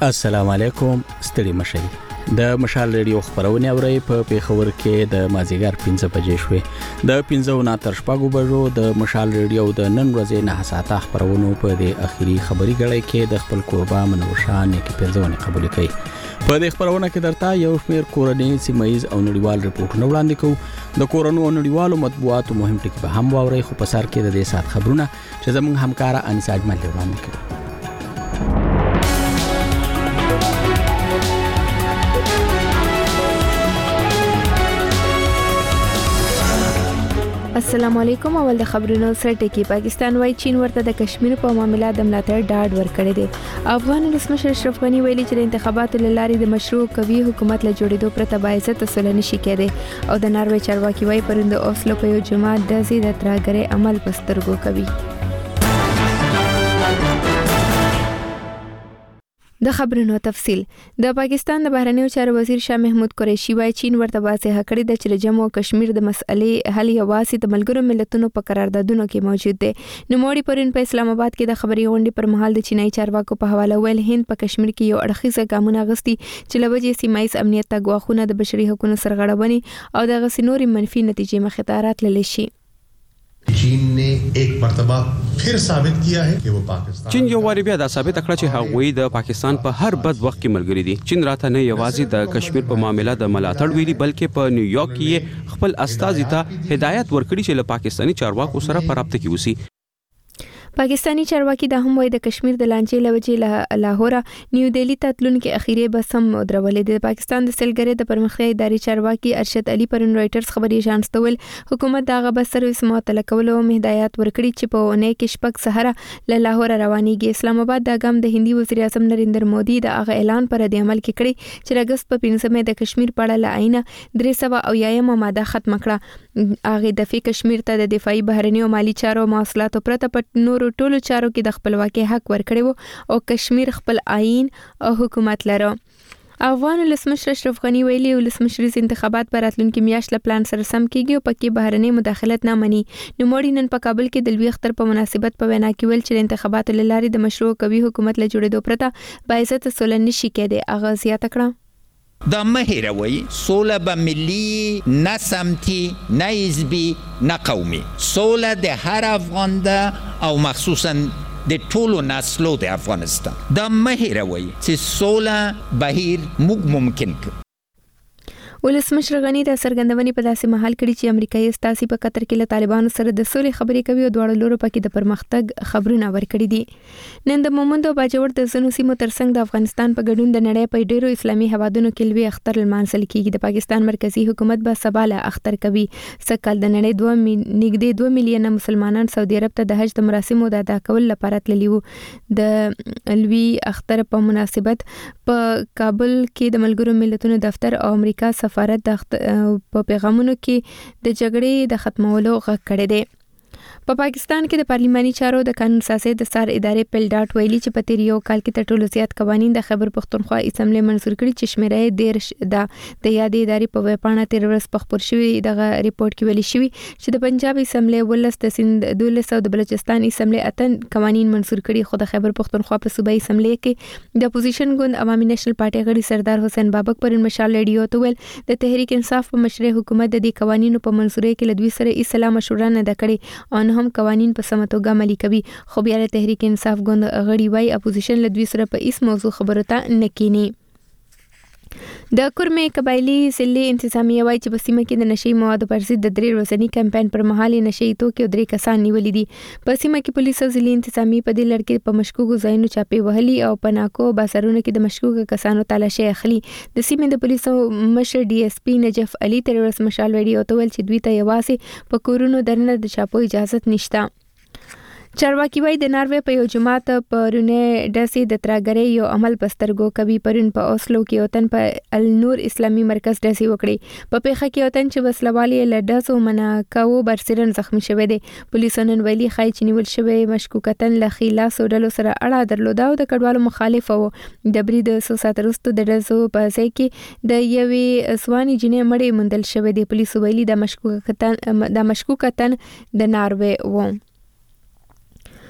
السلام علیکم، ستړي مشئ. د مشال ریډیو خبرونه اوري په پیښور کې د مازیګر 5 بجې شوې. د 5 تر 6 بجو د مشال ریډیو د نن ورځې 9 ساعته خبرونه په د اخیری خبري غړي کې د خپل قربا منوشان کې پیرزونه قبول کړي. په دې خبرونه کې درته یو شمېر کورنۍ سیمایز او نړیوال ریپورتونه وړاندې کوو. د کورونو او نړیوالو مطبوعاتو مهم ټکي به هم واوري، خو په سر کې د دې سات خبرونه چې زموږ همکارا انیسا اجمل وړاندې کوي. السلام علیکم. اول د خبرونو سره ټکی. پاکستان وايي چین ورته د کشمیر په معاملې د ملاتړ ډاډ ورکړی دی. افغان ولسمشر اشرف غنی ویلي چې د انتخاباتو لاري د مشروع قوي حکومت له جوړېدو پرته باعث تسل نشي کېدی. او د ناروې چارواکي وايي پرند اوسلو په یو جماعت د زید ترګره عمل پسترګو کوي. د خبرونو تفصیل. د پاکستان د بهرنیو چارو وزیر شاه محمود قریشي وايي چین ورته واضح کړی د چې جمهور کشمیر د مسئلې حل یوازې د ملګرو ملتونو په قراردادونو کې موجود دی. نوموړي پرون په اسلام آباد کې د خبري غونډې پر مهال د چینایي چارواکو په حواله ویل هند په کشمیر کې یو اړخیزه ګامونه اخیستي چې لوجې سیمایي امنیت ته ګواښونه د بشري حقوقو سرغړونې او د غسنوري منفي نتیجې مخې ته راتللی شي. چین نے ایک مرتبہ پھر ثابت کیا ہے کہ وہ پاکستان چین یو واری بیا دا ثابت کړه چې هغوی د پاکستان په هر بد وخت کې ملګری دي. چین راته نه یوازې د کشمیر په معاملې د ملاتړ ویلي بلکې په نیویارک کې خپل استازي ته هدایت ورکړي چې له پاکستاني چارواکو سره په رابطه کې وسی. پاکستانی چارواکي د هم وای د کشمیر د لانجې لوجې له لاهور نیو دهلی ته تلونکو اخیری بس هم درولې. د پاکستان د سیلګری د پرمختیا ادارې چارواکي ارشد علي پرون رائټرز خبري شانستول حکومت دغه بس سرویس معطل کول او هدایت ورکړي چې په ونه کې شپږ سحره له لاهور روانيږي. اسلام آباد د ګام د هندي وزیر اعظم نریندر مودي د هغه اعلان پر د عمل کې کړی چې اگست په 15 د کشمیر په اړه لعینه 300 ماده ختم کړه. هغه د کشمیر ته د دفاعي بهرنیو مالی چارو مواصلاتو پرته په نورو ټولو چارو کې د خپلواکۍ حق ورکړي او کشمیر خپل آئین او حکومت لري. افغان ولسمشر اشرف غنی ویلي ولسمشریز انتخابات پر راتلونکي میاشت له پلان سره سم کیږي او پکې بهرنۍ مداخلت نه مني. نوموړي نن په کابل کې د لوی اختر په مناسبت په وینا کې ویل چې د انتخاباتو لاري د مشروع قوي حکومت له جوړېدو پرته باعث تسل نشي کېدی. هغه زیاته کړه دا مهیروي سوله به ملي نه سمتي نه حزبي نه قومي. سوله د هر افغان ده او مخصوصا د ټولو نسلو د افغانستان. دا مهیروي چې سوله بهیر ممکن کړي. ولسمشر غنی د سرګندونې په داسې محل کړي چې امریکایي استازي په قطر کې له طالبانو سره د سولې خبرې کوي او دواړو لورو پکې د پرمختګ خبرونه ورکړي دي. نن د مومند او باجوړ د زنو سیمو ترڅنګ د افغانستان په ګډون د نړۍ په ډیرو اسلامي هوادونو کې لوی اختر لمانځل کیږي. د پاکستان مرکزی حکومت به سبا له اختر کوي. سکهال د نړۍ نږدې 2 میلیونه مسلمانان سعودي عرب ته د حج د مراسمو د ادا کول لپاره تللي وو. د لوی اختر په مناسبت په کابل کې د ملګرو ملتونو دفتر او امریکا سفارت په پیغامونو کې د جګړې د ختمولو غږ کړی دی. په پاکستان کې د پارلماني چارو د قانون سازي د سار ادارې پلډاټ ویلي چې په تیر یو کال کې تر ټولو زیات قوانين د خیبر پختونخوا اسمبلی منظور کړي چې شمیره 13 د یادې ادارې په ویبپاڼه تیر ورځ په خبر شوی دغه ریپورت کې ویلي شوی چې د پنجاب اسمبلی ولس د سند 12 او د بلوچستان اسمبلی اتن قوانين منظور کړي. خو د خیبر پختونخوا په صوبایي اسمبلی کې د اپوزیشن ګوند عوامي نېشنل پارټي غړي سردار حسین بابک پرون مشال ریډیو ته ویل د تحریک انصاف په مشرۍ حکومت د دې قوانینو په منظورۍ کې لدوی سره اسلام مشوره نه کړي او هم قوانین په سم توګه عملي کوي. خو بیا د تحریک انصاف ګوند غړي وايي اپوزیشن لدوی سره په هیڅ موضوع خبرو ته نه کینی. د کورمې قبایلی ضلع انتظامیه وايي چې په سیمه کې د نشي موادو پر ضد د 3 ورځني کمپاین پر مهال نشي توکي او 3 کسان نیولې دي. په سیمه کې پولیس او ضلع انتظامیه په دې لړ کې په مشکوکو ځایونو چاپې وهلي او په ناکو بازارونو کې د مشکوکو کسانو تلاشي اخلي. د سیمې د پولیسو مشر ډي اس پی نجف علي تر ورځ مشال ویډیو ته ویل چې دوی ته یوازې په کورونو درنه د چاپو اجازه نشته. چارواکي وايي د ناروې په یو جماعت پرونه داسې د ترګرې یو عمل پسترګو کوي. پرون په اوسلو کې وطن په النور اسلامي مرکز داسې وکړي. په پیښه کې وطن چې وسلوالي لډاسو مناکاو برسرن زخمی شوی دی. پولیسو نن ویلي خای چې نیول شوی مشکوکتن له خلاصو ډلو سره اړه درلوده او د کډوالو مخالف وو. د برید 100 ساعت وروسته د ډزو په ځای کې د یوې اسواني جنې مړې موندل شوی دی. پولیسو ویلي د مشکوکتن د ناروې وو.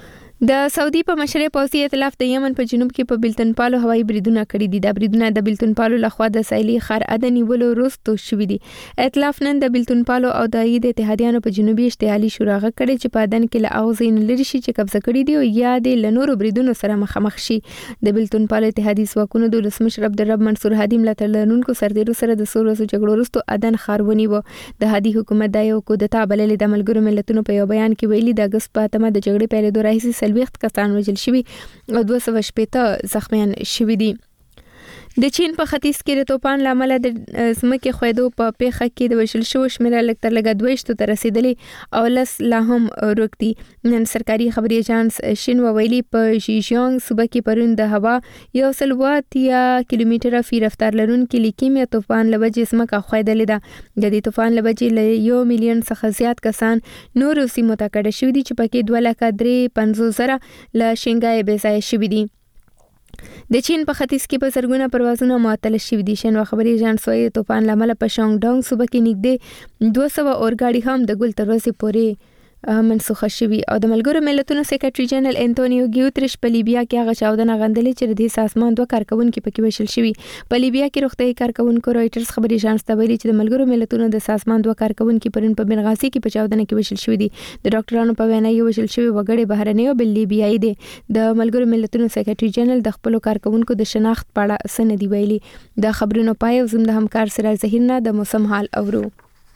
د سعودي په مشرۍ پوځي ائتلاف د یمن په جنوب کې په بلتن پالو هوایي بریدونه کړي دي. د بریدونه د بلتن پالو لخوا د ساحلي ښار عدن نیولو وروسته شوي دي. ائتلاف نن د بلتن پالو او د اتحادیانو په جنوبي اشتعالي شورا غږ کړی چې په عدن کې له اغزین لري شي چې قبضه کړي دي او یا د لنورو بریدونو سره مخامخ شي. د بلتن پالو اتحادي ځواکونو د ولسمشر عبدالرب منصور هادي ملاتړ لرونکو سرتیرو سره د څو ورځو جګړو وروسته عدن ښار ونیو. د هادي حکومت د یو کودتا بللې د ملګرو ملتونو په یو بیان کې ویلي د اګست په 8 د جګړې پیلېدو راهیسې 40 کسان وژل شوي او 280 زخمیان شوي دي. د چین په ختیځ کې د توپان لامل د ځمکې خویدو په پیښه کې د وژل شوو شمېر لږ تر لږه 22 ته رسیدلې او لس لا هم ورک دي. نن سرکاري خبري اژانس شینوا ویلي په شیجیانګ صوبه کې پرون د هوا 180 کیلومتره فی رفتار لرونکي لیکیمیا توپان لوجې ځمکه خویدلې ده. د دې توپان لوجې له 1 میلیون څخه زیات کسان نور سیمو ته کډه شوي دي چې پکې 2,350,000 له شنګای بې ځای شوي دي. د چین په ختیځ کې په زرګونه پروازونه معطل شوي دي. شنوا خبري اژانس وايي توپان لامل په شانګ صوبه کې نږدې 200 اورګاډي هم د ګل تر ورځې پورې منسوخه شوي. او د ملګرو ملتونو سیکریټري جنرال انټونیو ګیوتریش په لیبیا کې هغه چاودنه غندلې چې د سازمان 2 کارکونکو پکې وژل شوي. په لیبیا کې روغتيایي کارکونکو رائټرز خبري اژانس ته ویلي چې د ملګرو ملتونو د سازمان 2 کارکونکو پرون په بنغازي کې په چاودنه کې وژل شوي دي. د ډاکټرانو په وینا یو وژل شوی وګړي بهرنی او بل لیبیایي دي. د ملګرو ملتونو سیکریټري جنرال د خپل کارکونکو د شناخت په اړه سندې ویلي. د خبرونو پای او زم د همکار سره زهیرنا د موسم حال اورو.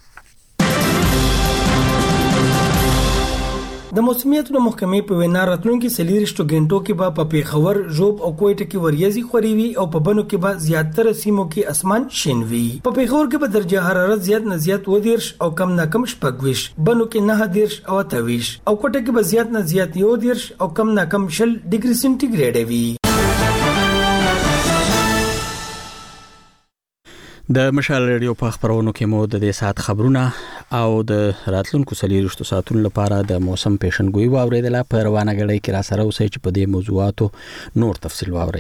د موسمیت د محکمې په وینا راتلونکي 40 غنټو کې په پیښور، ژوب او کوټه کې وریځي خوريوي او په بنو کې به زیاتره سیمو کې اسمان شین وي. په پیښور کې به درجه حرارت زیات نه زیات 20 او کم نه کم 20، بنو کې 9 او 23 او کوټه کې به زیات نه زیات 10 او کم نه کم 0 ډیګري سنټیګریډ وي. د مشال ریډیو په خبرونو کې مو د دې سات خبرونه او د راتلونکو 40 ساعتونو لپاره د موسم پیشنګوئی واوریدل. په روانه غړي کې را سره اوسئ چې په دې موضوعاتو نور تفصیل واورئ.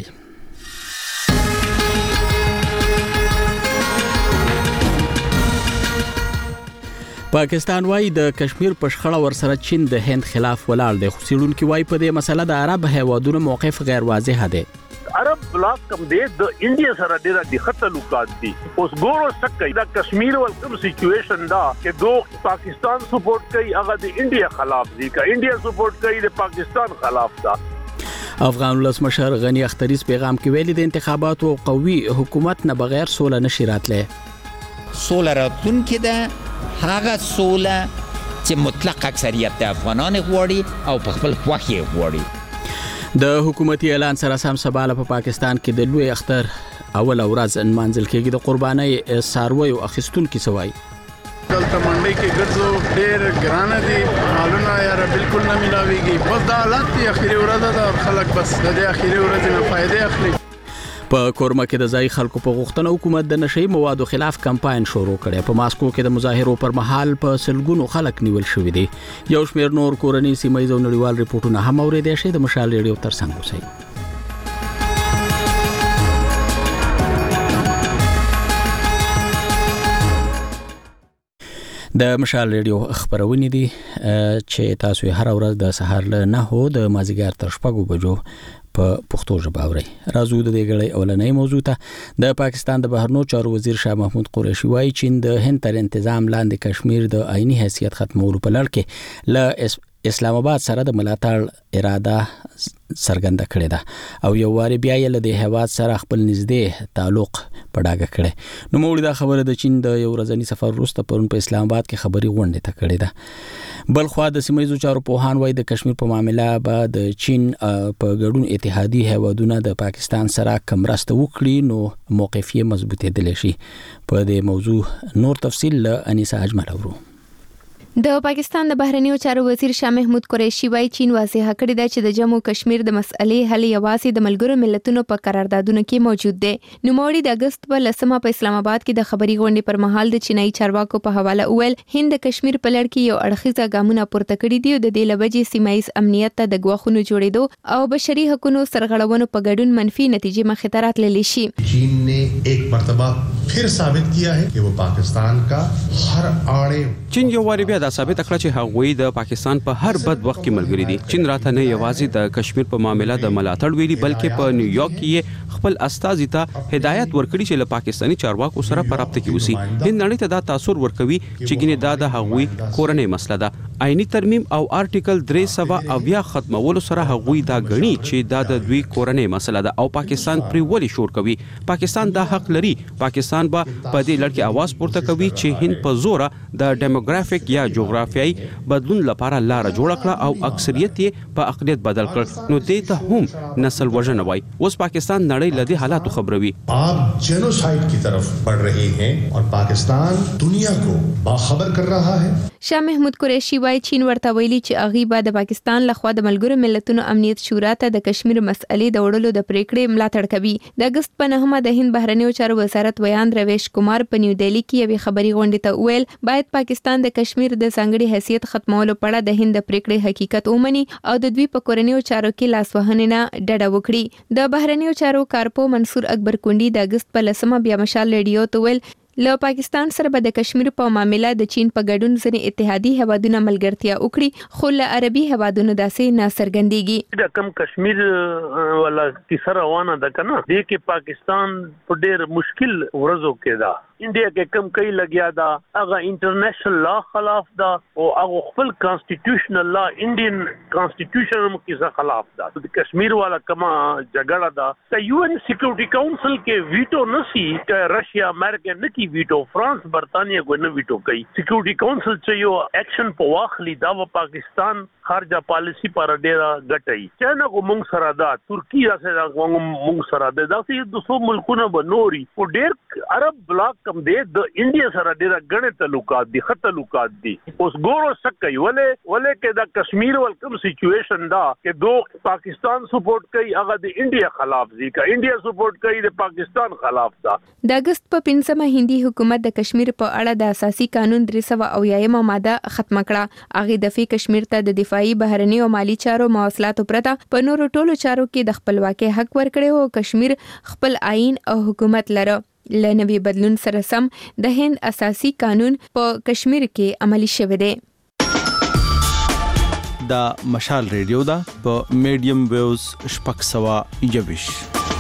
پاکستان وايي د کشمیر په شخړه ورسره چین د هند خلاف ولاړ دی. خو سیډونکو وايي په دې مسله د عرب هیوادونو موقف غیر واضح دی. عرب بلاک کم دی د انډیا سره ډیره د تعلقات دي. اوس ګورو سکه د کشمیر ولکم سچويشن دا چې دوه پاکستان سپورټ کوي هغه د انډیا خلاف دي، که انډیا سپورټ کوي د پاکستان خلاف ده. افغان ولسمشر غنی اختریز پیغام کې ویلي د انتخاباتو او قوي حکومت نه بغیر سوله نشي راتله. سوله راتلونکې ده هغه سوله چې مطلق اکثریت د افغانان غواړي او په خپل خوښ یې غواړي. د حکومتي اعلان سره سم سباله په پاکستان کې د لوی اختر اول ورځ انمانځل کېږي. د قربانۍ ساروي او اخیستونکو سوای دلته منډي کې ګرځو ډېر ګرانه دي، مالونه یاره بالکل نه ملاويږي. بس دا حالت دی، اخیری ورځ ده، خلک بس د دې اخیری ورځ نه فائدې اخلي. په کورما کې د ځای خلکو په غوښتنه حکومت د نشئی موادو خلاف کمپاین شروع کړي. په ماسکو کې د مظاهرو پر مهال په سلګونو خلک نیول شوې دي. یو شمېر نور کورنۍ سیمایي او نړیوال ریپورتونه هم اوریدل شي. د مشال ریډیو ترڅنګ اوسئ. د مشال ریډیو خبرونه دي چې تاسو هر ورځ د سهار له 9 د مازیګر تر 6 بجو په پښتو ژبه اورئ. راځو د دې غړي اولنۍ موضوع ته. د پاکستان د بهرنیو چارو وزیر شاه محمود قریشي وايي چین د هند تر تنظیم لاندې کشمیر د آئینی حیثیت ختمولو په لړ کې له اسلام آباد سره د ملاتړ اراده څرګنده کړې ده او یو واری بیا یې له دې هیواد سره خپل نږدې تعلق په ډاګه کړي. نو موږ دا خبره د چین د یو ورځنی سفر وروسته پرون په اسلام آباد کې خبري غونډه ته کړې ده. بل خو د سیمایي چارو پوهان وايي د کشمیر په معاملې به د چین په ګډون اتحادي هیوادونه د پاکستان سره کمرسته وکړي نو موقف یې مضبوطېدل شي. په دې موضوع نور تفصیل له انیسه اجمل اورو. د پاکستان د بهرنیو چارو وزیر شاه محمود قریشي وايي چین واضح کړی دی چې د جموں کشمیر د مسئلې حل یوازې د ملګرو ملتونو په قراردادونو کې موجود دی. نوموړي د اگست په 10 په اسلام آباد کې د خبري غونډې پر مهال د چینایي چارواکو په حواله ویل هند د کشمیر په لړ کې یو اړخیزه ګامونه پورته کړي دي او د دې لوجې سیمایي امنیت ته د ګواښونو جوړېدو او بشري حقوقو سرغړونو په ګډون منفي نتیجې مخې ته راتللی شي. چین نے ایک مرتبہ फिर साबित किया है कि वो पाकिस्तान का हर आड़े چین یو واری بیا دا ثابت کړه چې هغوی د پاکستان په هر بد وخت کې ملګری دي. چین راته نه یوازې د کشمیر په معاملې د ملاتړ ویلي بلکې په نیویارک کې خپل استازي ته هدایت ورکړي چې له پاکستاني چارواکو سره په رابطه کې اوسي. هند نړۍ ته دا تاثر ورکوي چې ګینه دا د هغوی کورنۍ مسله ده. آئینی ترمیم او آرټیکل 370 ختمولو سره هغوی دا غني چې دا د دوی کورنۍ مسله ده او پاکستان پرې ولې شور کوي. پاکستان دا حق لري. پاکستان به په دې لړ کې आवाज پورته کوي چې هند په زوره د ډیموګرافیک یا جغرافیایي بدلون لپاره لار جوړ کړه او اکثریت یې په اقلیت بدل کړ. نو دې ته هم نسل وژنه وای. اوس پاکستان نړۍ لدی حالات خبروي. आप जेनोसाइड की तरफ बढ़ रहे हैं और पाकिस्तान दुनिया को बाखबर कर रहा है. شاه محمود قریشي وايي چین ورته ویلي چې اغي د پاکستان لخوا د ملګرو ملتونو امنیت شورا ته د کشمیر مسئلې د وړلو د پریکړې ملاتړ کوي. د اگست په 9 د هند بهرنیو چارو وزارت ویان رویش کمار په نیو دهلی کې یوې خبري غونډې ته ویل باید پاکستان د کشمیر د ځانګړي حیثیت ختمولو په اړه د هند د پریکړې حقیقت ومني او د دوی په کورنیو چارو کې لاسوهنې نه ډډه وکړي. د بهرنیو چارو کارپو منصور اکبر کونډي د اگست په 10 بیا مشال ریډیو ته ویل له پاکستان سره به د کشمیر په معاملې د چین په ګډون ځنې اتحادي هوادونو ملګرتیا وکړي خو له عربي هوادونو داسې نه څرګندېږي. د کم کشمیر ولا کیسه روانه ده کنه د کې پاکستان په ډېر مشکل ورځو کې ده. انډیا کې کم کوي لګیا دا هغه انټرنیشنل لا خلاف دا او هغه خپل کانسټیټیوشنل لا انډین کانسټیټیوشن کې خلاف دا. د کشمیر والا کما جګړه دا د یو ان سکیورټي کونسل کې ویټو نسی چې رشیا امریکا نه کی ویټو فرانس برتانیا کو نه ویټو کوي. سکیورټي کونسل چې یو اکشن په واخلي دا و پاکستان خارجه پالیسی پر ډیره غټي. چینه کو مونږ سره دا ترکیه سره مونږ سره دا چې 200 ملکونه بنوري او ډیر عرب بلاک کم دی د انډیا سره ډیره غنه تعلقات دي خط تعلقات دي. اوس ګورو سکه ولې کې د کشمیر ول کوم سچويشن دا چې دو پاکستان سپورټ کوي هغه د انډیا خلاف دي کا انډیا سپورټ کوي د پاکستان خلاف دا. د اگست په 15 هندي حکومت د کشمیر په اړه د اساسي قانون 300 ماده ختم کړه. هغه د فی کشمیر ته د دفاعي بهرنی او مالی چارو مواصلاتو پرته په نورو ټولو چارو کې د خپلواکۍ حق ورکړي او کشمیر خپل آئین او حکومت لره. لنوي بدلون سره سم د هند اساسي قانون په کشمیر کې عملی شوی دی. دا مشال ریډیو دا په میډیم ویوز شپږ سوه 21.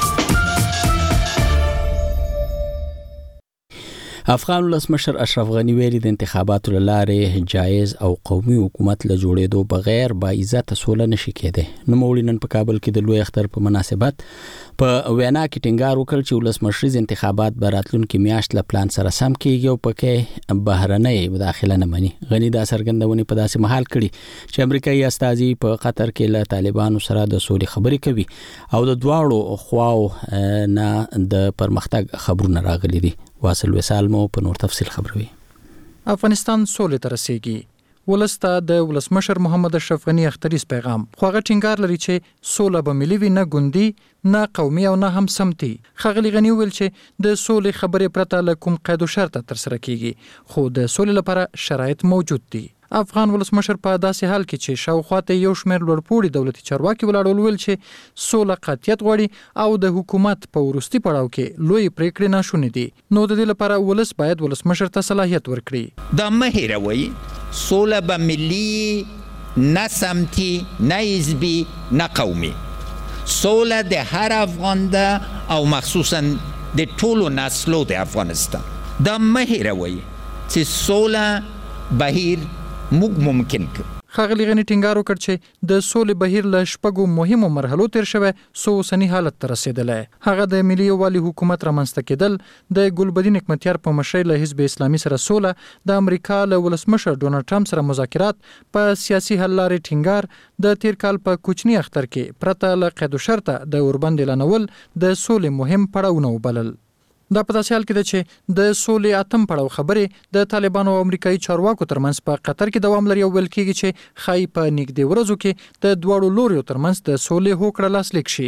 افغان ولسمشر اشرف غنی ویلي د انتخاباتو لارې جایز او قومي حکومت له جوړېدو بغیر با عزت سوله نشي کېده. نو مولینن په کابل کې د لوی اختر په مناسبت په وینا کې ټینګار وکړ چې ولسمشریز انتخابات به راتلونکي میاشت له پلان سره سم کېږي او پکې بهرنۍ مداخله نه مني. غنی دا څرګندونې په داسې مهال کړي چې امریکایي استازي په قطر کې له طالبانو سره د سولې خبرې کوي او د دواړو خواو نه د پرمختګ خبرونه راغلي دي. واصل وسال مو په نور تفصیل خبروي. افغانستان سولې ته رسیږي. ولسته د ولسمشر محمد اشرف غنی اختریز پیغام خوغه ټینګار لري چې سوله به ملي وي نه ګوندي نه قومي او نه هم سمتي. خغلی غنی ویل چې د سولې خبرې پرته له کوم قید او شرط تر سره کیږي خو د سولې لپاره شرایط موجود دي. افغان ولسمشر په داسې حال کې چې شاوخواته یو شمېر لوړپوړي دولتي چارواکي ولاړول ویل چې سوله قاطعیت غواړي او د حکومت په وروستي پړاو کې لوی پریکړې ناشونې دي. نو د دې لپاره ولس باید ولسمشر ته صلاحیت ورکړي. دا مه هیروئ سوله به ملي نه سمتي نه حزبي نه قومي. سوله د هر افغان ده او مخصوصا د ټولو نسلو د افغانستان. دا مه هیروئ چې سوله بهیر موږ ممکن کړ. خغلی غنی ټینګار وکړ چې د سولې بهیر له شپږو مهمو مرحلو تیر شوی سو اوسني حالت ته رسیدلی. هغه د ملي یووالي حکومت رامنځته کېدل، د ګلبدین حکمتیار په مشرۍ له حزب اسلامي سره سوله، د امریکا له ولسمشر ډونالډ ټرمپ سره مذاکرات، په سیاسي حل لارې ټینګار، د تیر کال په کوچني اختر کې پرته له قید و شرطه د اوربند اعلانول د سولې مهم پړاوونه وبلل. دا په داسې حال کې ده چې د سولې اتم پړاو خبرې د طالبانو او امریکایي چارواکو ترمنځ په قطر کې دوام لري او ویل کېږي چې ښایي په نږدې ورځو کې د دواړو لوریو ترمنځ د سولې هوکړه لاسلیک شي.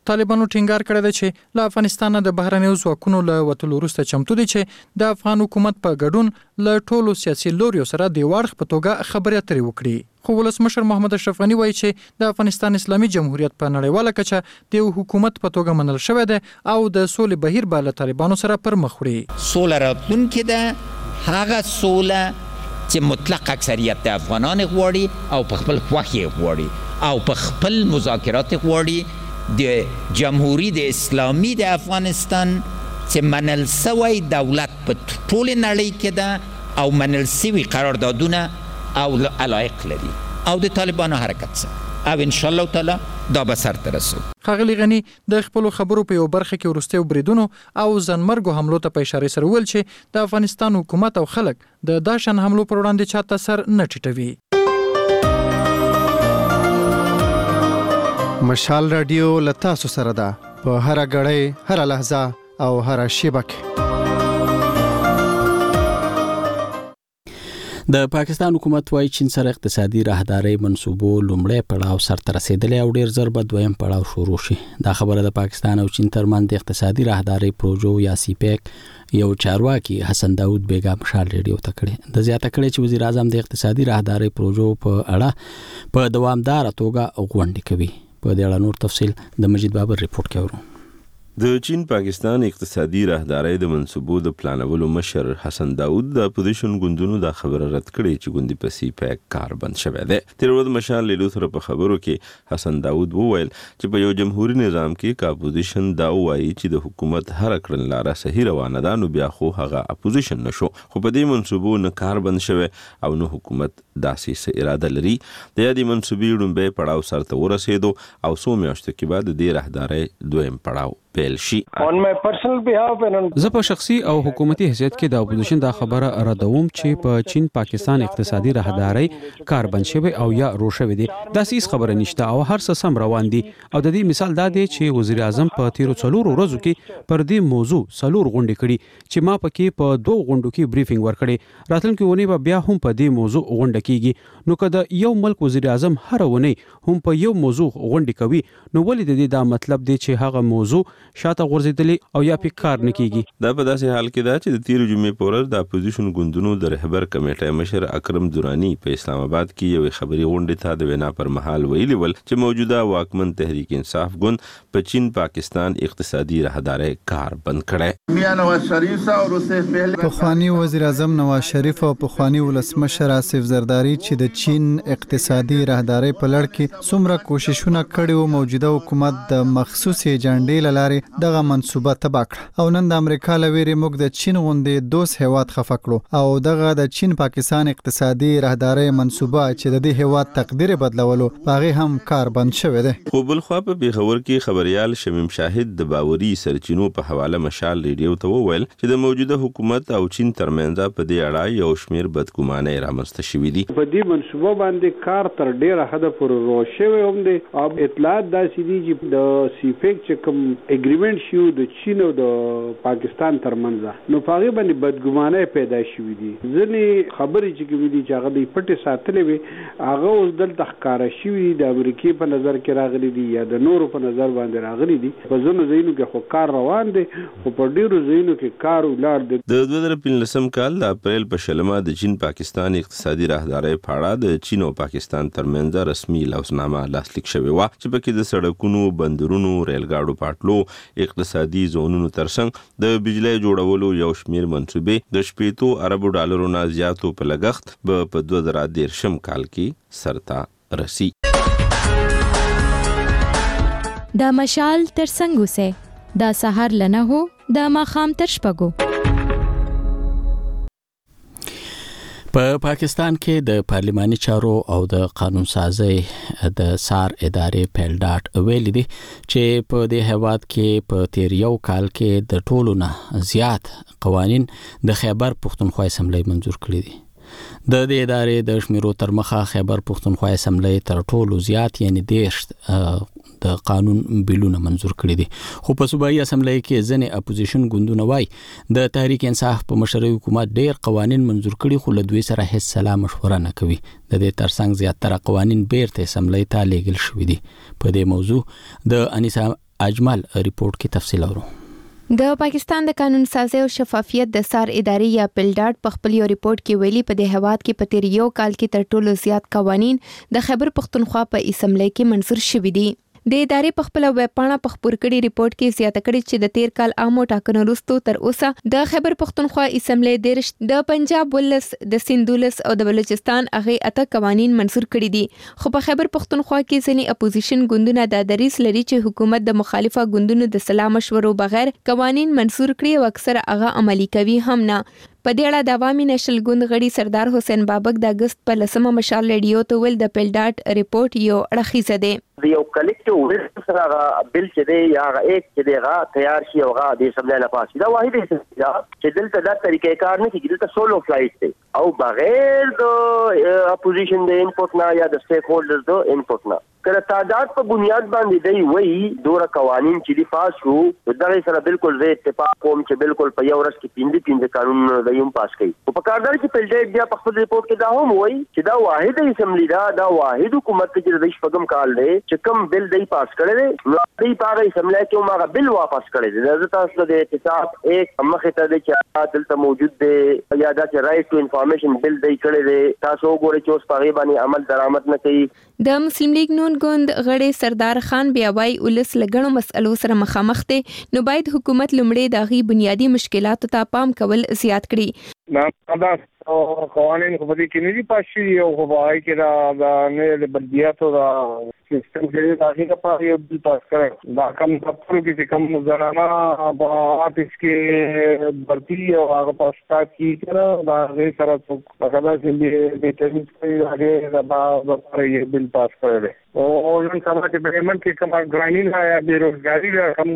طالبانو ټینګار کړی دی چې له افغانستان د بهرنیو ځواکونو له وتلو وروسته چمتو دي چې د افغان حکومت په ګډون له ټولو سیاسي لوریو سره د واړخ په توګه خبرې اترې وکړي. خو ولسمشر محمد اشرف غنی وایي چې د افغانستان اسلامي جمهوریت په نړیواله کچه د حکومت په توګه منل شوی دی او د سولې بهیر به له طالبانو سره پر مخ وړي. سوله راتلونکې ده هغه سوله چې مطلق اکثریت د افغانان غواړي او په خپل خوښ غواړي او په خپل مذاکرات غواړي د جمهوریت اسلامي د افغانستان چې منل سوی دولت په ټول نړۍ کې ده او منل سوی قراردادونه او علایق لري او د طالبانو حرکت سره او ان شاء الله تعالی دا به سر ته رسو. ښاغلي غني د خپل خبرو په یو برخه کې وروستیو بریدونو او ځانمرګو حملو ته په اشاره سره ویل چې د افغانستان حکومت او خلک د داشن حملو پر وړاندې چاته سر نه ټیټوي. مشال رادیو لتاسو سره ده په هر غړې هر لحظه او هر شیبه کې. د پاکستان حکومت وايي چین سره اقتصادي راهداري منصوبو لومړی پړاو سرته رسیدلی او ډیر زر به دویم پړاو شروع شي. دا خبره د پاکستان او چین ترمنځ د اقتصادي راهداري پروژو یا سیپیک یو چارواکي حسن داود بیگا مشال ریډیو ته کړی. د زیاته کړی چې وزیر اعظم د اقتصادي راهداري پروژو په اړه په دوامدار توګه غونډې کوي. په دې اړه نور تفصیل د مجید بابر ریپورت کې ورو. د چین پاکستان اقتصادي راهداري د منصوبو د پلانولو مشر حسن داود د اپوزیشن ګوندونو د خبره رد کړې چې ګوندي په سی پیک کار بند شوی دی. تیر ورځ مشال لیدو سره په خبرو کې حسن داود وویل چې په یو جمهوریت نظام کې اپوزیشن دا وایي چې د حکومت هر کړنلاره صحیح روانه ده نو بیا خو هغه اپوزیشن نشو. خو په دې منصوبو نه کار بند شوی او نو حکومت داسې اراده لري. د دې منصوبې لومړی پړاو سرته ورسېدو او څو میاشتو کې بعد د راهداري دویم پړاو پیل شي. زه په شخصي او حکومتي حیثیت کې د اپوزیشن دا خبره ردوم چې په چین پاکستان اقتصادي راهداري کار بند شوی او یا رو شوی دی. دا هیڅ خبره نشته او هر څه سم روان دي او د دې مثال دا دی چې وزیر اعظم په تیرو 4 ورځو کې پر دې موضوع 4 غونډې کړي چې ما پکې په 2 غونډو کې بریفینګ ورکړي. راتلونکي ونی به بیا هم په دې موضوع غونډه کیږي. نو کله یو ملک وزیر اعظم هر ونی هم په یو موضوع غونډه کوي نو ولې د دې دا مطلب دی چې هغه موضوع شاته غورځېدلی او یا په کار نه کیږي. دا په داسې حال کې دا چې د تیر جمعې په ورځ د اپوزیشن ګوندونو د رهبر کمیټې مشر اکرم دورانی په اسلام آباد کې یو خبري غونډه ته د وینا پر مهال ویلي ول چې موجوده واکمن تحریک انصاف ګوند په چین پاکستان اقتصادي راهداري کار بند کړي. پخوانی وزیر اعظم نواز شریف او پخوانی ولسمشر آصف زرداری چې د چین اقتصادي راهداري په لړ کې څومره کوششونه کړي او موجوده حکومت د مخصوص ایجنډې لارې دغه منصوبه تبا کړ او نن د امریکا لویری موږ د چین غوندې دوست هیواد خفه کړو او دغه د چین پاکستان اقتصادي راهداري منصوبه چې د دې هیواد تقدیر بدلولو باغې هم کار بند شوی دی. خو بل خو په پیښور کې خبريال شمیم شاهد د باوري سرچینو په حواله مشال ریډیو ته وویل چې د موجوده حکومت او چین ترمنځ په دې اړه یو شمیر بدګمانۍ رامنځته شوې دي. په دې منصوبه باندې کار تر ډیره حد پورې روښه هم دي او اطلاعات داسې دي چې د سیپیک چې کوم اګریمنت شو د چین او د پاکستان ترمنځ نو په هغه باندې بدګمانۍ پیدا شوې دي. ځینې خبرې چې کوي دي چې هغه د پټه ساتلې وي هغه اوس دلته ښکارا شوې د امریکای په نظر کې راغلي دي یا د نورو په نظر باندې راغلي دي. په ځینو ځایونو کې خو کار روان دي خو په ډیرو ځایونو کې کار ولاړ دي. د 2015 کال د اپریل په شلمه د چین پاکستان اقتصادي راهداري په اړه د چین او پاکستان ترمنځ رسمي لوثنامه لاسلیک شوې و چې پکې د سړکونو بندرونو ریلګاډو پټلو اقتصادي زونونو ترڅنګ د بجلی جوړولو یو شمیر منصوبې د $70 ارب نه زیاتو په لګښت په 2013 کال کې سرته رسی. دا مشال ترڅنګ اوسه دا سحر لنه هو دا ماخام تر شپږو. په پاکستان کې د پارلماني چارو او د قانون سازي د سار ادارې پیلډاټ ویل دي چې په دې هیواد کې په تیر یو کال کې د ټولو نه زیات قوانین د خیبر پختونخوا اسمبلی منظور کړي دي. د دې ادارې د شمیرو تر مخه خیبر پختونخوا اسمبلی تر ټولو زیات یعنی 10 د قانون بیلونه منظور کړي دي. خو په صوبایي اسمبلی کې ځنې اپوزیشن ګوندونه وایي د تحریک انصاف په مشرۍ حکومت ډیر قوانین منظور کړي خو له دوی سره هیڅ سلا مشوره نه کوي. د دې ترڅنګ زیاتره قوانین بیرته اسمبلی ته لیږل شوي دي. په دې موضوع د اجمل ریپورت کې تفصیل اورو. د پاکستان د قانون سازي او شفافیت د سار ادارې یا پلډاټ په خپل یو ریپورت کې ویلي په د هواد کې په تیر یو کال کې تر ټولو زیات قوانین د خیبر پختونخوا په اسمبلی کې منظور شوي دي. د ادارې په خپل ویب پاڼه په خبر کړي ریپورت کې زیاته کړي چې د تیر کال عامو ټاکنو وروسته تر اوسه د خیبر پختونخوا اسمبلی د پنجاب ولس د سندولس او د بلوچستان هغه اته قوانین منظور کړي دي. خو په خیبر پختونخوا کې ځینې اپوزیشن ګوندونه د دریس لري چې حکومت د مخالفه ګوندونو د سلا مشورو بغیر قوانین منظور کړي او اکثر هغه عملی کوي هم نه. په دې اړه د عوامي نېشنل ګوند غړي سردار حسین بابک د اگست په 10 مشال ریډیو ته ویل د پلډاټ ریپورت یو اړخیزه دی. یو کلیکټیو ویل سره بل چې دی یا ایک چې دیغه تیار شي او غا د سمجا لپاره دا واحد چې دلته د طریقې کار نه کیږي دلته سولو فلایټ دی او بغیر د اپوزیشن د انپوټ نه یا د سټیک هولډرز د انپوټ نه کله تعداد په بنیاد باندې دی وایي دوه قوانین چې دی پاس شو دغه سره بالکل زه اتفاق کوم چې بالکل په یو ورځ کې 5 قانون دیم پاس کړي او په کاردار کې پلډیټ بیا په خپل ریپورت کې دا هم وایي چې دا واحد اسمبلی دا واحد حکومت چې د شپږم کال دی چې کوم بل دی پاس کړي دی نو دی په اسمبلی کې هغه بل واپس کړي دی د تاسو د احتساب ایک مخه ته دی چې دلته موجود دی یا دا چې رائټ ټو انفارمیشن بل دی کړي دی تاسو وګورئ چې اوس په باندې عمل درآمد نه کوي. د مسلم لیگ نون ګوند غړي سردار خان بیا وايي ولس لګڼو مسئلو سره مخامخ دي نو باید حکومت لمړي د غي بنیادی مشکلاتو ته پام کول زیات کړي. دا قوانین خو دې کې نه دي پاشي او خو وايي چې دا نه د بلدیاتو دا سیستم کې دا هغه په یو بل پاس کړ دا کم تاسو کې کوم زنانه په آفیس کې برتي او هغه پاستا کې کړه دا غي سره څه هغه چې د تېنس کې هغه دا یو بل پاس کړل او نن سبا چې پیمنٹ کې کوم ګراینډ یا بیروزګاری کوم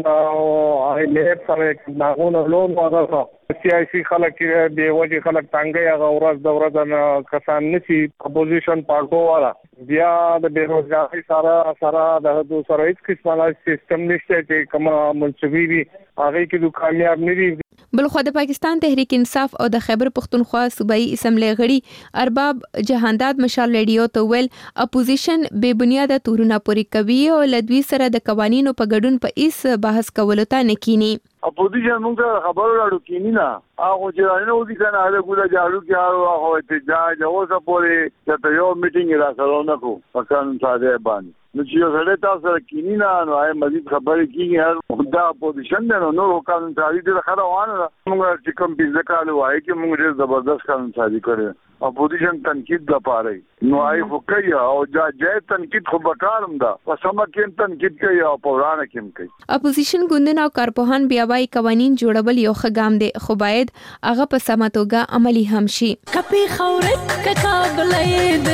هغه له سره ناغونه لون وغیرہ سیاسي خلک به وجه خلک څنګه هغه ورځ د ورځ کسان نشي اپوزیشن پارټو والا بیا د بیروزګاری سره د دوسرو هیڅ قسمه سیستم نشته چې کوم منصبي وي هغه کې کامیاب نه دي. بلخو د پاکستان تحریک انصاف او د خیبر پختونخوا صوبایي اسمبلی غړي ارباب جهانداد مشال ریډیو ته ویل اپوزیشن بے بنیاده تورونه پوری کوي او لدوی سره د قوانینو په ګډون په ایس بحث کولو ته نکینی. اپوزیشن موږ خبرو راړو کینی نه هغه چې نه ودی کنه هغه ګولا جاړو کې هغه احتجاج او سپوري چې یو میټینګ را سره نه کو پکان ساده باندې نو چې یو سره تاسو کینی نه نو هغه مزید خبرې کیږي دا اپوزیشن نه نو قانون سازي د خروانه موږ چې کوم بيزه کالو وایي چې موږ ډېر زبردست قانون سازي کړو اپوزیشن تنقید لپاره نو آی خو کوي او جای تنقید خو بکارم دا وسمه کې تنقید کوي او پورانه کې کوي. اپوزیشن ګوندونه او کارپوهان بیا وايي قوانین جوړول یو ښه دی خو باید هغه په سمه توګه عملی هم شي. کپی خورت کقابلې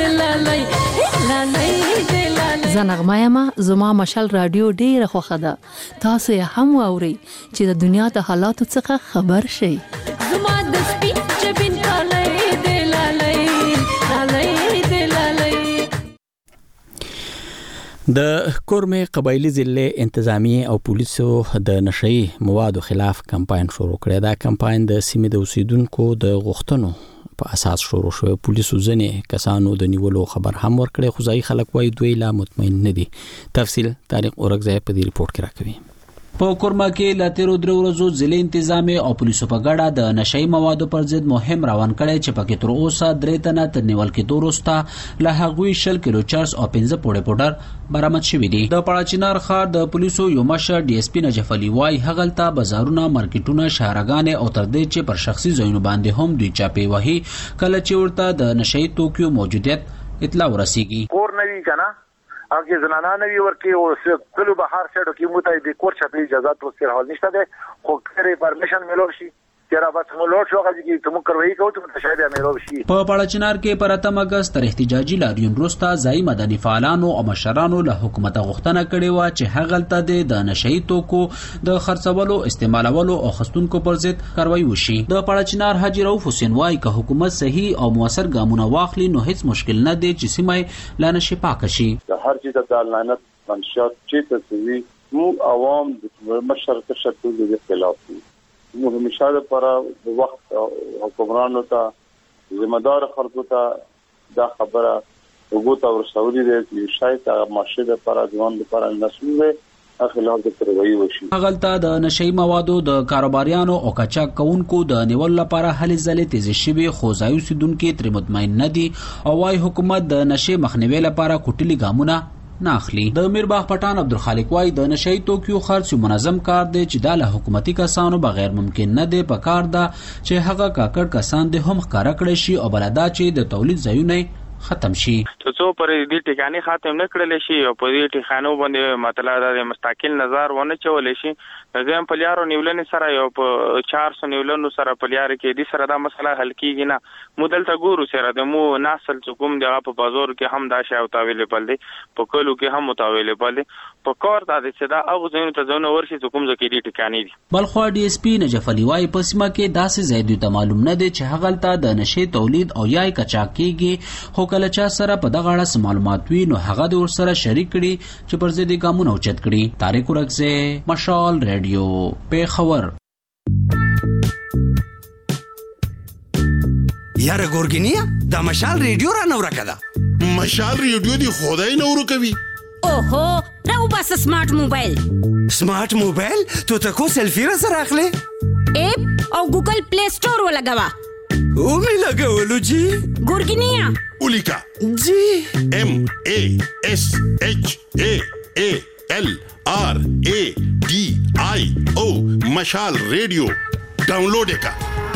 دلالای زنغمایما زما مشال رادیو ډیره خوخه ده تاسو یې هم واوري چې د دنیا د حالاتو څخه خبر شئ. زما د سپین چبین کالای د کورمه قبایلی ضلع انتظامی او پولیسو د نشئی موادو خلاف کمپاین شروع کړی. دا کمپاین د سیمې د اوسیدونکو د غوښتنو په اساس شروع شو. پولیسو ځنې کسانو د نیولو خبر هم ورکړي خو ځای خلک وایي دوی لا مطمئن نه دي. تفصیل طارق اورګزی په دې ریپورت کې راکوي. په کورما کې لا تیرو درو ورځو ضلع انتظامی او پولیسو په ګډه د نشئی موادو پر ضد مهم روان کړي چې پکې تر اوسه 3 تنه تر نیول کېدو وروسته له هغوی 20 کیلو چرس او 15 پوډه پوډر برآمد شوي دي. د پړاچینار ښار د پولیسو یو مشر ډي اس پی نجف علي وايي هغلته بازارونه مارکیټونه شهرګانې او تر دې چې پر شخصي ځایونو باندې هم دوی چاپی وهي کله چې ورته د نشئی توکیو موجودیت اطلاع ورسیږي. کور نه وی کنه اګه زنانه نوی ورکی او کلو بهار شډو کې موته د کور چپی اجازه توسیر حال نشته ده خو کړي پرمیشن ملو شي چیرې بس مولوټ شو غږی چې تم کروي کوو ته شاید ملو شي. په پړاچینار کې پر 8 اگست تر احتجاجي لاریون وروسته ځای مدني فعالانو او مشرانو له حکومت غوښتنه کړې و چې هغلته د نشئی توکو د خرڅولو استعمالولو او خستونکو پر ضد کاروایی وشي. د پړاچینار حاجی رؤف حسین وايي که حکومت صحیح او موثر ګامونه واخلي نو هیڅ مشکل نه دی چې سیمه لا نشي پاک شي. هر چیز د لعنت منشات چې تسوي مو عوام د مشرک شتو د خلاف دي مو همیشه لپاره د وخت حکمرانو ته ذمہ دار خلکو ته دا خبره وګورئ او رسولي دي چې شاید هغه ماشه لپاره ځوان لپاره نسل وي خلاف د کاروایی وشي. هغلته د نشئی موادو د کاروباریانو او قاچاق کوونکو د نیول لپاره هلې ځلې تیزی شوي، خو ځایي اوسیدونکي ترې مطمئن نه دي او وايي حکومت د نشې مخنیوي لپاره کوټلي ګامونه نه اخلي. د میرباغ پټان عبدالخالق وايي د نشئی توکیو خرڅ منظم کار دی چې دا له حکومتي کسانو بغیر ممکن نه دی. په کار ده چې هغه کاکړ کسان دې هم ښکاره کړی شي او بلدا چې د تولید ځایونه ختم شي. څو پر دې ټکانې ختم نه کړل شي او په دې ټکانو باندې مطلب د مستقل نظر ونه چولې شي. زم په لیارو نیولنې سره یو په 400 نیولنو سره په لیار کې دې سره دا مسله حل کیږي نه. مدلته ګورو سره د مو نسل حکومت دغه په بازار کې هم دا شی او اویلیبل دی، په کلو کې هم اویلیبل دی. په کار دا چې دا او زینو ته ځونه ورشي حکومت کې دې ټکانې دي. بلخوا ډي اس پی نجف علي وايي په سیمه کې داسې زیاتې ته معلوم نه دی چې هغلته د نشې تولید او یا قاچاق کیږي، خو کله چا سره په دغه اړه معلومات وي نو هغه د ورسره شریک کړي چې پر ضد ګامونه اوچت کړي. طارق ورکزه، مشال ریډیو، پیښور. یاره ګورګینیا دا مشال ریډیو را نو راکړه. مشال ریډیو دی خدای نو ورکوي. اوهو راو بس سمارټ موبایل. سمارټ موبایل تو تکو سیلفی را سره اخلي اپ او ګوګل پلی سٹور ولګوا. او می لګولو جی ګورګینیا اولیکا جی MASHALRADIO مشال ریډیو ډاونلوډ کا.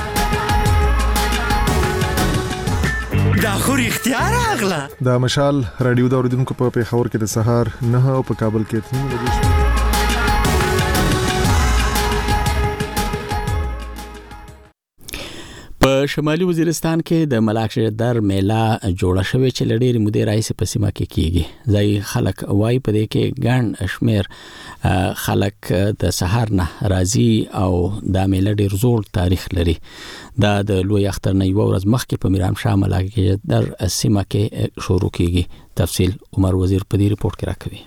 دا خو اختیار اغلا. دا مشال رادیو دا اوریدونکو په پیښور کې د سهار 9 او په کابل کې 3 بجې. په شمالي وزیرستان کې د ملاک شجر میله جوړه شوې چې لډېری مودې راځي په سیمه کې کیږي. ځای خلک وایي په دې کې ګڼ شمیر خلک د سهار نه راځي او دا میله ډېر زوړ تاریخ لري. دا د لوی اختر نه یو ورځ مخکې په میرام شاه ملاک شجر سیمه کې شروع کیږي. تفصیل عمر وزیر په دې ریپورت کې راکوي.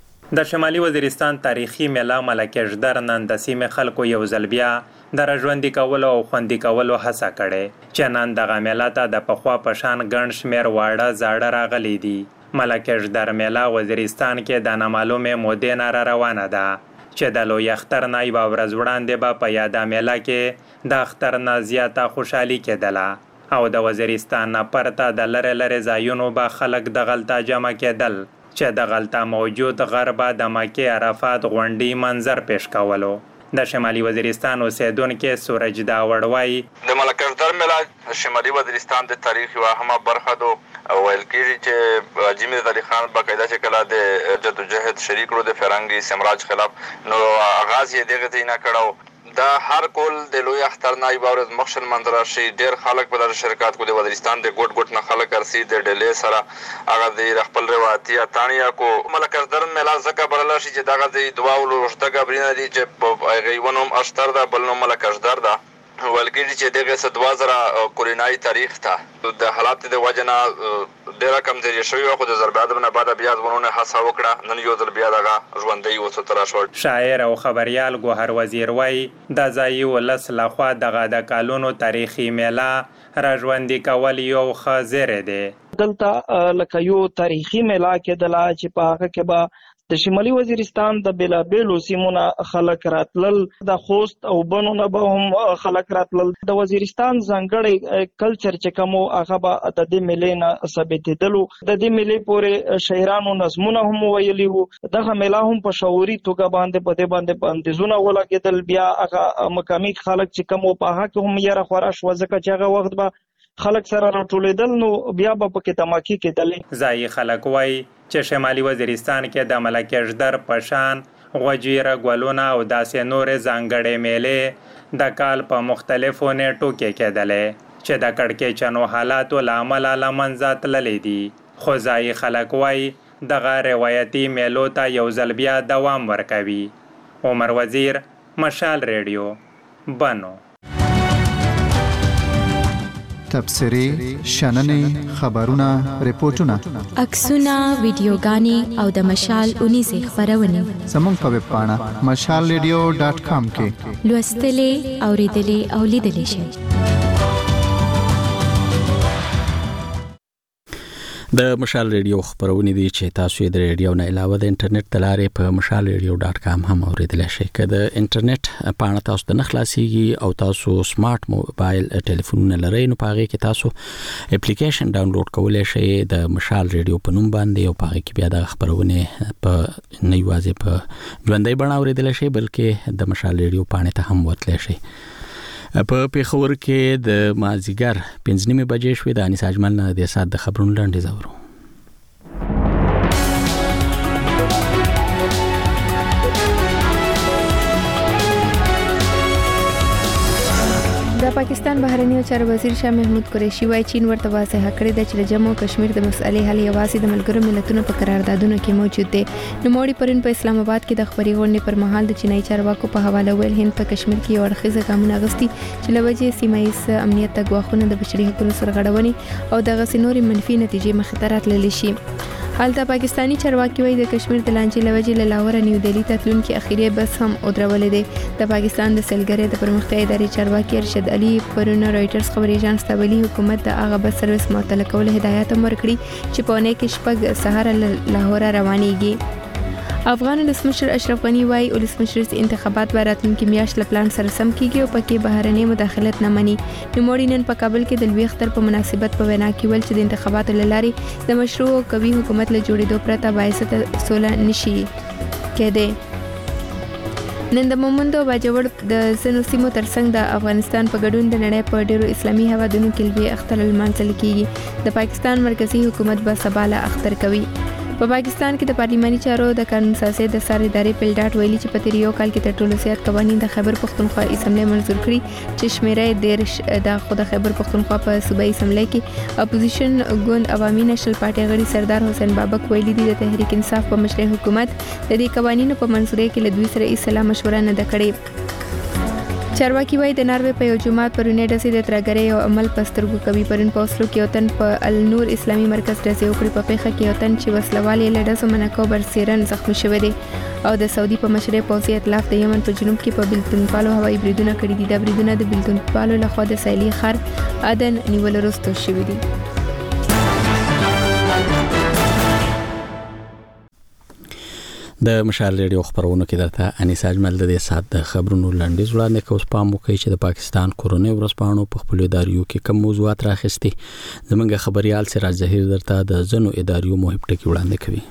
د شمالي وزیرستان تاریخي میله ملاک شجر نن د سیمې خلکو یو ځل بیا د راژوندي کولو او خوندي کولو هڅه کړې چې نن دغه میله ته د پخوا په شان ګڼ شمېر واړه زاړه راغلي دي. ملاک شجر میله وزیرستان کې د نامعلومې مودې نه را روانه ده چې د لوی اختر نه یوه ورځ وړاندې به په یاده میله کې د اختر نه زیاته خوشحالي کېدله او د وزیرستان نه پرته د لرې لرې ځایونو به خلک دغلته جمع کېدل چې دغلته موجود غربه د مکې عرفات غونډې منظر پیش کولو. د شمالي وزیرستان اوسیدونکي سورج داوړ وایي د ملاک شجر میله شمالي وزیرستان د تاریخ یوه اهمه برخه ده. ویل کېږي چې حاجي میر علي خان باقاعده چې کله د جدوجهد شریک کړو د فرنګي سمراج خلاف نو آغاز یې دغه ته نه کړو. دا هر کول د لوی اختر نه یو ورځ مخشل منظر شي. ډېر خلک په دغه شرکت کو د وزیرستان د ګوټ ګوټ نه خلک ارسي د ډلې سره هغه د خپل روایتي اتانیا کو ملاک شجر میله زکه برلا شي چې دغه د دعا او لوشته غبرینه دي چې هغه ونوم اشتر ده بل نو ملاک شجر ده. ولګي چې دغه څه 2000 کورینای تاریخ ته د حالات د وجنا ډېر کمزوري شوی خو د ضربات نه بعد بیا ځونه هڅه وکړه نن یو ځل بیا دغه ژوندۍ اوسه تر شو. شاعر او خبريال ګوهر وزیر وایي د ځایي ولس لخوا دغه د کالونو تاریخي میله را ژوندي کول یو ښه زیری دی. دلته لکه یو تاریخي میله کېدله چې په هغه کې به د شمالي وزیرستان د بیلابیلو سیمونه خلک راتلل، د خوست او بنو نه به هم خلک راتلل. د وزیرستان ځانګړی کلچر چې کوم هغه به د دې میلې نه ثابتېدلو. د دې میلې پورې شاعرانو نظمونه هم ویلي وو. دغه میله هم په شعوري توګه باندې په دې باندې بندیزونه ولګېدل. بیا هغه مقامي خلک چې کوم په هغه کې هم یاره خورا شوه ځکه چې هغه وخت به خلک سره راټولېدل نو بیا به پکې تماکي کېدلې. ځایي خلک وایي چې شمالي وزیرستان کې د ملاک شجر په شان غوجیره ګلونه او داسې نورې ځانګړې میلې د کال په مختلفو نیټو کې کېدلې چې د کړکېچنو حالاتو له امله له منځه تللې دي. خو ځایي خلک وایي دغه روایتي میلو ته یو ځل بیا دوام ورکوي. عمر وزیر، مشال ریډیو، بنو. تبصرې، شننې، خبرونه، ریپورتونه، عکسونه، ویډیوګانې او د مشال اونیزه خبرونه زموږ په ویب پاڼه mashalradio.com کې لوستلې، اوریدلې او لیدلې شئ. د مشال ریډیو خبرونه دي چې تاسو د ریډیو نه علاوه د انټرنیټ د لارې په mashalradio.com هم اوریدلای شئ. که د انټرنیټ پاڼه تاسو ته نه خلاصيږي او تاسو سمارټ موبایل ټلیفون لرئ نو پاره کې تاسو اپلیکیشن ډاونلوډ کولای شئ د مشال ریډیو په نوم باندې او پاره کې بیا د خبرونه په نیوازه په ژوندۍ بڼه اوریدلای شئ بلکې د مشال ریډیو پاڼه ته هم وتلای شئ. په پیښور کې د مازیګر 5:30 بجې شوې د انیس اجمل نه د سات د خبرونو لاندې زورو. د پاکستان بهرنیو چارو وزیر شاه محمود قریشي وايي چین ورته واضح کړی دی چې د جموں او کشمیر د مسئلې حل یوازې د ملګرو ملتونو په قراردادونو کې موجود دی. نوموړي پرون په اسلام آباد کې د خبري غونډې پر مهال د چینایي چارواکو په حواله ویل هند په کشمیر کې یو اړخیزه ګامونه اخیستي چې له وجې سیمه ییز امنیت ته ګواښونه د بشري حقوقو سرغړونې او د غسې نورې منفي نتیجې مخې ته راتللی شي. حالته پاکستانی چارواکي وايي د کشمیر د لانجې لوجې له لاهور نیو دهلی ته تلونکي اخیری بس هم ودرولې دي. د پاکستان د سیلګرۍ د پرمختیا ادارې چارواکي ارشد علي پرون رائټرز خبري اژانس ته ویلي حکومت د هغه بس سرویس معطل کول هدایت ورکړي چې په اونۍ کې شپږ سهار له لاهور روانيږي. افغان ولسمشر اشرف غنی وايي ولسمشر انتخابات به راتلونکي میاشت له پلان سره سم کیږي او پکې بهرنۍ مداخلت نه مني. نوموړي نن په کابل کې د لوی اختر په مناسبت په وینا کې ویل چې د انتخاباتو لارې د مشروع او قوي حکومت له جوړېدو پرته باعث سوله نشي کېدی. نن د مومند او باجوړ د زنو سیمو ترڅنګ د افغانستان په ګډون د نړۍ په ډیرو اسلامي هیوادونو کې لوی اختر لمانځل کیږي. د پاکستان مرکزی حکومت به سباله اختر کوي. په پاکستان کې د پارلیماني چارو د قانون سازي د ساري ادارې پلډاټ ویلي چې په تیریو کال کې تر ټولو زیات قوانين د خیبر پختونخوا اسمبلی منظور کړي چې شمیره د خود خیبر پختونخوا په صوبایي اسمبلی کې اپوزیشن ګوند عوامي نېشنل پارټي غړي سردار حسین بابک ویلي دي د تحریک انصاف په مشرۍ حکومت د دې قوانینو په منځوري کې له دوی سره اصلاح مشوره نه کړې. چارواکي وايي د ناروې په یو جماعت پرونی ډزې د ترګرۍ او عمل پسترګو کوي. پرون په اوسلو کې وطن په النور اسلامي مرکز ډزې وکړي. په پیښه کې وطن چې وسلوال یې لډزو منکو برسیرن زخمی شوی دی او د سعودي په مشرۍ پوځي ائتلاف د یمن په جنوب کې په بلتون پالو هوایي بریدونه کړي دي. د بریدونه د بلتون پالو لخوا د سایلي خار عدن نیول وروسته شوي دي. د مشال ریډیو خبرونه کې درته انیس اجمل د دې سات د خبرونو لاندې وړاندې کوم پام وکړي چې د پاکستان کورونی ورسپانو په خپل اداریو کې کوم موضوعات راخستي. زمونږ خبريال سراج ظهیر درته د زنو اداریو مهم ټکی وړاندې کوي.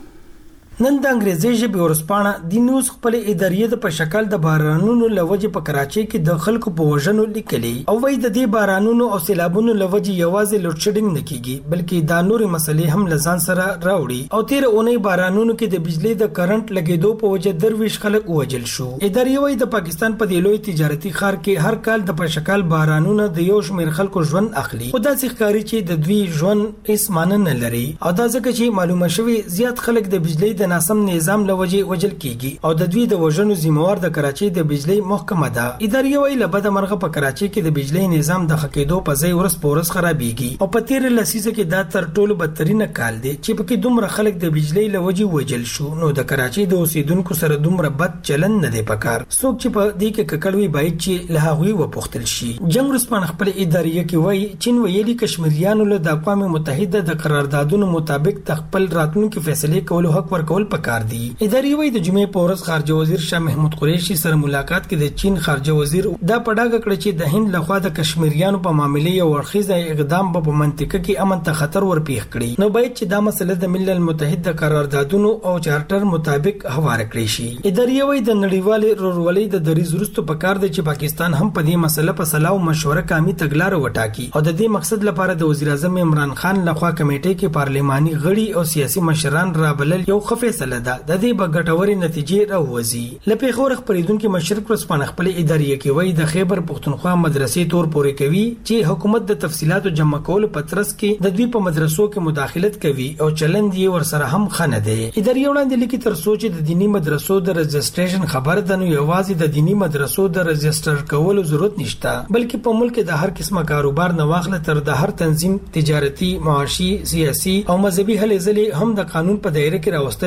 نن د انګریزي ژبې ورسپانه د نیوز خپل ادارې په شکل د بارانونو لوجې په کراچۍ کې د خلکو په وژنو لیکلي او وایي د دې بارانونو او سیلابونو لوجې یوازې لوډ شیډینګ نه کیږي بلکې دا نورې مسلې هم لزان سره راوړي او تیر اونۍ بارانونو کې د بجلی د کرنٹ لګیدو په وجه درویش خلک وژل شو. ادارې وایي د پاکستان په دی لوی تجارتي ښار کې هر کال د په شکل بارانونو د یو شمېر خلکو ژوند اخلي او دا ښکاري چې د دوی ژوند هیڅ معنی نه لري او دا ځکه چې معلومه شوی زیات خلک د بجلی د ناسم نظام لوجې وجل کیږي او د دوی د وژنو ذمہوار د کراچۍ د بجلی محکمه ده. ادارې وایي لبد مرغه په کراچۍ کې د بجلی نظام د خکېدو په ځای ورس پورس خرابېږي او په تیر لسیزه کې دا تر ټولو بدترینه کال دی چې پکې دومره خلک د بجلی لوجې وجل شو. نو د کراچۍ د اوسیدونکو سره دومره بد چلن نه دی پکار. څوک چې په دې کې ککړوي باید چې له هغوی وپوښتل شي. جنگ رسپان خپل ادارې کې وایي چین ویلي کشمیریانو له د اقوام متحده د قراردادونو مطابق خپل راتلونکي فیصله کولو حق ورکول پکار دي. ادارې وایي د جمعې په ورځ خارجه وزیر شاه محمود قریشي سره ملاقات کې د چین خارجه وزیر دا پډاګه کړ چې د هند لخوا د کشمیریانو په معاملې یو ورخیزه اقدام په منطقه کې امن ته خطر ورپېښ کړي. نو باید چې دا مسله د ملل متحد د قراردادونو او چارټر مطابق هواره کړی شي. ادارې وایي د نړیوال رورولۍ د دریځ وروسته پکار دی چې پاکستان هم په دې مسله په صلاح او مشوره کامي تګلارې وټاکي او د دې مقصد لپاره د وزیر اعظم عمران خان لخوا کمیټې کې پارلماني غړي او سیاسي مشران رابلل یو ښه فیصله ده. د دې بغټوري نتیجې راوځي. لپاره خور خبرېدونکو مشرق ورسپانه خپل ادارې کې وایي د خیبر پختونخوا مدرسې تور پورې کوي چې حکومت د تفصيلاتو جمع کول په ترڅ کې د دوی په مدرسو کې مداخلت کوي او چلند یې ورسره هم خنه دی. ادارې وړاندې لیکي تر سوچ د دینی مدرسو د رجسټریشن خبر ده نو یوازې د دینی مدرسو د رجسټر کولو ضرورت نشته بلکې په ملک د هر قسمه کاروبار نه واخله تر د هر تنظیم تجارتي معاشي سیاسي او مذهبي هلې ځلې هم د قانون په دایره کې راوستل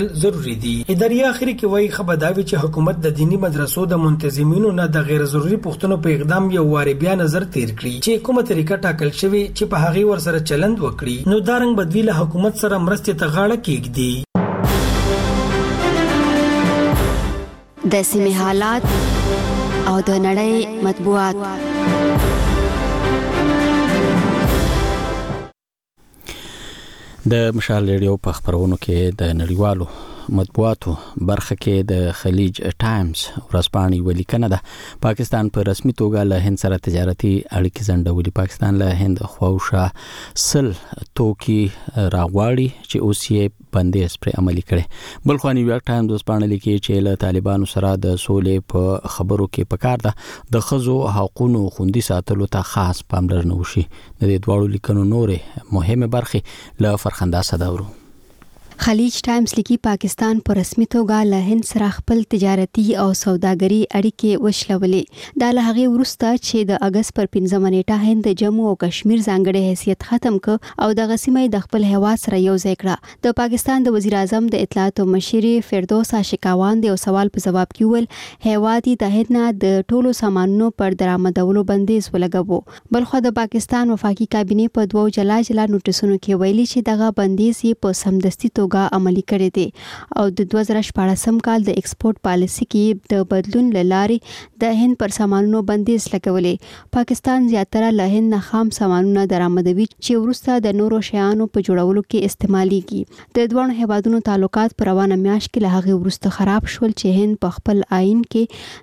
کول ضروری دي. اداري اخر کې وایي خبرداوي چې حکومت د دینی مدرسو د منتظمینو نه د غیر ضروري پوښتنو په اقدام یو واري بیا نظر تیر کړي چې کومه طریقه ټاکل شوی چې په هغه ور سره چلند وکړي نو دارنګ بدوی له حکومت سره مرستې ته غاړه کېږدي. د سیمې حالات او د نړۍ مطبوعات. د مشال ریډیو په خبرونو کې د نړیوالو مطبوعاتو برخه کې د خلیج ټایمز ورځپاڼې ولیکنه ده پاکستان په رسمي توګه له هند سره تجارتي اړیکې ځنډولې. پاکستان له هند خواوشا سل توکي راغواړي چې اوس یې بندیز پر عملي کړي. بل خو نیویارک ټایمز ورځپاڼه لیکي چې له طالبانو سره د سولې په خبرو کې پکار ده د ښځو حقوقو خوندي ساتلو ته خاص پاملرنه وشي. د دې دواړو لیکنو نورې مهمه برخې له فرخنده صداورو. خلیج ټایمز لیکي پاکستان په رسمي توګه له هند سره خپل تجارتي او سوداګري اړیکې وشلولې. دا له هغه وروسته چې د اگست پر 15 نیټه هند جموں او کشمیر ځانګړي حیثیت ختم ک او د غسیمه د خپل هوا سره یو ځای کړه. د پاکستان د وزیر اعظم د اطلاعات او مشري فردوس عاشقاوان د سوال په جواب کې ویل هیوادي د هند نه د ټولو سامانونو پر درآمدولو بندیز ولګاوه. بلخو د پاکستان وفاقي کابینه په دوو جلا نوټیسونو کې ویلي چې دغه بندیز یې په سمدستي عملی کړی دی او د 2014 کال د ایکسپورت پالیسی کې د بدلون لاري د هند پر سامانونو بندیز لګولې. پاکستان زیاتره له هند نه خام سامانونه درآمدوي چې وروسته د نورو شیانو په جوړولو کې استعماليږي. د دوه هیوادونو تعلقات پر روانه میاشت کې له هغه وروسته خراب شول چې هند په خپل آئین کې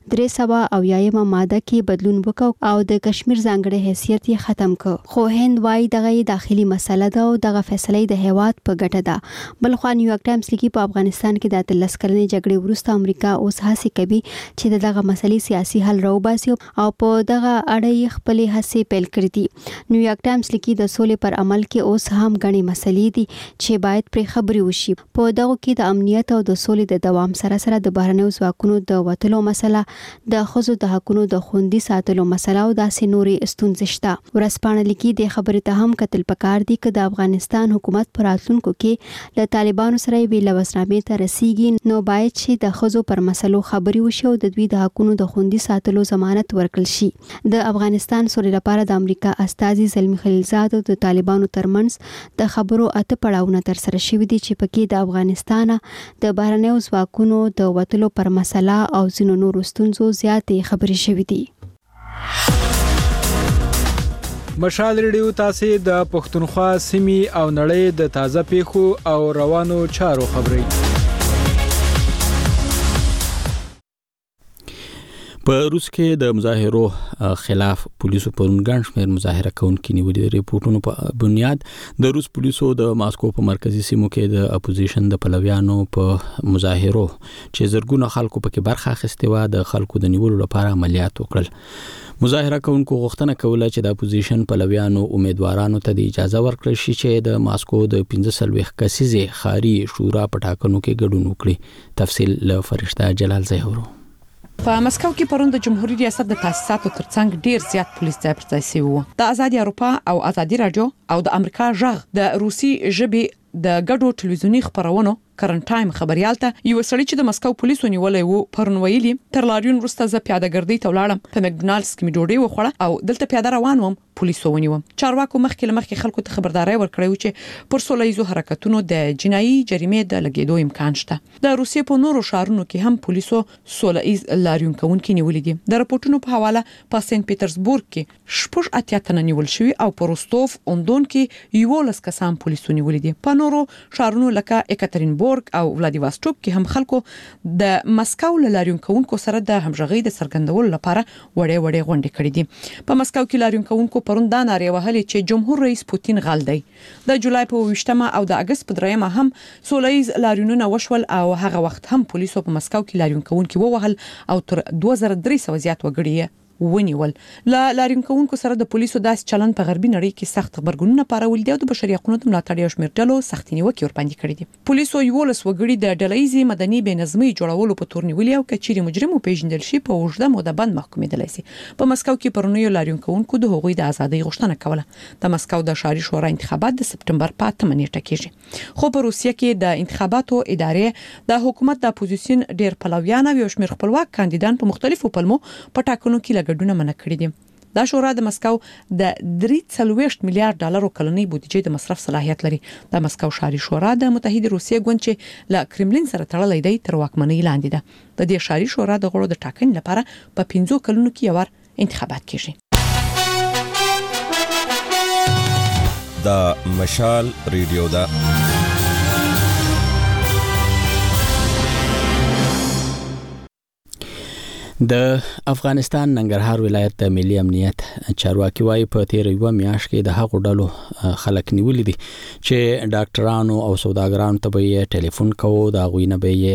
300 ماده کې بدلون وکاو او د کشمیر ځانګړي حیثیت یې ختم کړ. خو هند وايي دغه داخلي مسله ده او دغه فیصله د هیواد په ګټه ده. بل خو نیویارک ټایمز لیکي په افغانستان کې د 13 کلنې جګړې وروسته امریکا اوس هڅه کوي چې دغه مسلې سیاسي حل راوباسي او په دغه اړه یې خپل هڅې پیل کړې دي. نیویارک ټایمز لیکي د سولې پر عمل کې اوس هم غني مسلې دي چې باید پر خبري وشي. په دغه کې د امنیت او د سولې د دوام سره سره د بهرنیو ځواکونو د وټلو مسله، د ښځو د حقوقو د خوندي ساتلو مسله او داسې نورې ستونزې شته. ورځپاڼه لیکي د خبرې ته هم کتل پکار دي چې د افغانستان حکومت پر راتلونکو کې له طالبانو سره ویل وسنامې ته رسیږي نو باید چې د ښځو پر مسلو خبري وشي او د دوی د حقوقو د خوندي ساتلو ضمانت ورکړل شي. د افغانستان سولې لپاره د امریکا استازي زلمی خلیلزاد او د طالبانو ترمنځ د خبرو اته پړاوونه تر سره شوي دي چې پکې د افغانستان د بهرنیو ځواکونو د وټلو پر مسله او ځینو نورو ستونزو زیاتې خبري شوي دي. مشال ریډیو تاسو د پښتونخوا سیمې او نړۍ د تازه پیښو او روانو چارو خبري. په روس کې د مظاهرو خلاف پولیسو پرون ګڼ شمېر مظاهره کوونکي نیولي. د ریپورتونو په بنیاد د روس پولیسو د ماسکو په مرکزی سیمو کې د اپوزیشن د پلویانو په مظاهرو چې زرګونه خلکو پکې برخه اخیستې و د خلکو د نیولو لپاره عملیات وکړل. مظاهره کوونکو غوښتنه کوله چې د اپوزیشن پلویانو امیدوارانو ته د اجازه ورکړل شي چې د ماسکو د 15 کسیزې خاري شورا په ټاکنو کې ګډون وکړي. تفصیل له فرشته جلال زهورو. په مسکو کې پرون د جمهوریت ریاست د تاسیساتو ترڅنګ ډیر زیات پولیس ځای پر ځای شوی وو. د آزادي اروپا او آزادي رادیو او د امریکا ژغ د روسي ژبې د ګډو ټلویزیونی خبرونو کرنټ ټایم خبريال ته یو سړی چې د مسکو پولیسو نیولې وو پرون ویلي تر لاریون وروسته ز پیاده ګرځي ته ولاړم په مکډونالډز کې ډوډۍ وخوړه او دلته پیاده روان وم پولیسو ونیوم. چارواکو مخکې خلکو ته خبرداري ورکړې و چې پر سولهیزو حرکتونو د جنایي جریمې د لګیدو امکان شته. د روسیې په نورو شهرونو کې هم پولیسو سولهیز لاریون کوونکي نیولې دي. د راپورټونو په حواله په سنت پیټرزبورګ کې 88 تنه نیول شوی او په روستوف اوندون کې 11 کسان پولیسو نیولې دي. په نورو شهرونو لکه اکاترینبورګ او ولادیواستوک کې هم خلکو د مسکو لاریون کوونکو سره د همغږۍ د څرګندولو لپاره وړې غونډې کړې دي. په مسکو کې لاریون کوونکو پرون دا نارې وهلې چې جمهور رئیس پوتین غل دی. د جولای په 28 او د اگست په 3 هم سولهیز لاریونونه وشول او هغه وخت هم پولیسو په مسکو کې لاریون کوونکي ووهل او تر 2300 زیات وګړي ونیول. لاریون کوونکو سره د پولیسو داس چلن په غربي نړۍ کې سخت خبرګونونه پارول دي او د بشري حقوقو د ملاتړ یو شمېر ډلو سختې نیوکې ورباندې کړې دي. پولیسو یو لس وګړي د ډلهیزې مدني بېنظمۍ جوړولو په تور نیولي او کچېرې مجرم پیژندل شي په اوږده موده باندې محکومېدلی شي. په مسکو کې پرونیو لاریون کوونکو د هغوی د ازادۍ غوښتنه کوله. د مسکو د ښاري شورا انتخابات د سپټمبر په 8 نیټه کېږي. خو په روسیه کې د انتخاباتو ادارې د حکومت د اپوزیسیون ډېر پلویان او یو شمېر خپلواک کاندیدان په مختلفو پلمو په ټاکنو کې لګډونه منع کړي دي. دا شورا د مسکو د 3.4 میلیارډ ډالرو کلنۍ بودیجې د مصرف صلاحیت لري. د مسکو ښاري شورا د متحده روسیې ګوند چې له کرملین سره تړلې دی تر واکمنۍ لاندې ده. د دې ښاري شورا د غړو د ټاکنې لپاره په 15 کلونو کې یو انتخابات کیږي. د مشال ریډیو دا د افغانستان ننګرهار ولایت د ملي امنیت چارواکي وايي په تیر یو میاشت کې د هغو ډلو خلک نیولې دي چې ډاکټرانو او سوداګرانو ته به ټلیفون کوو دا غوینه به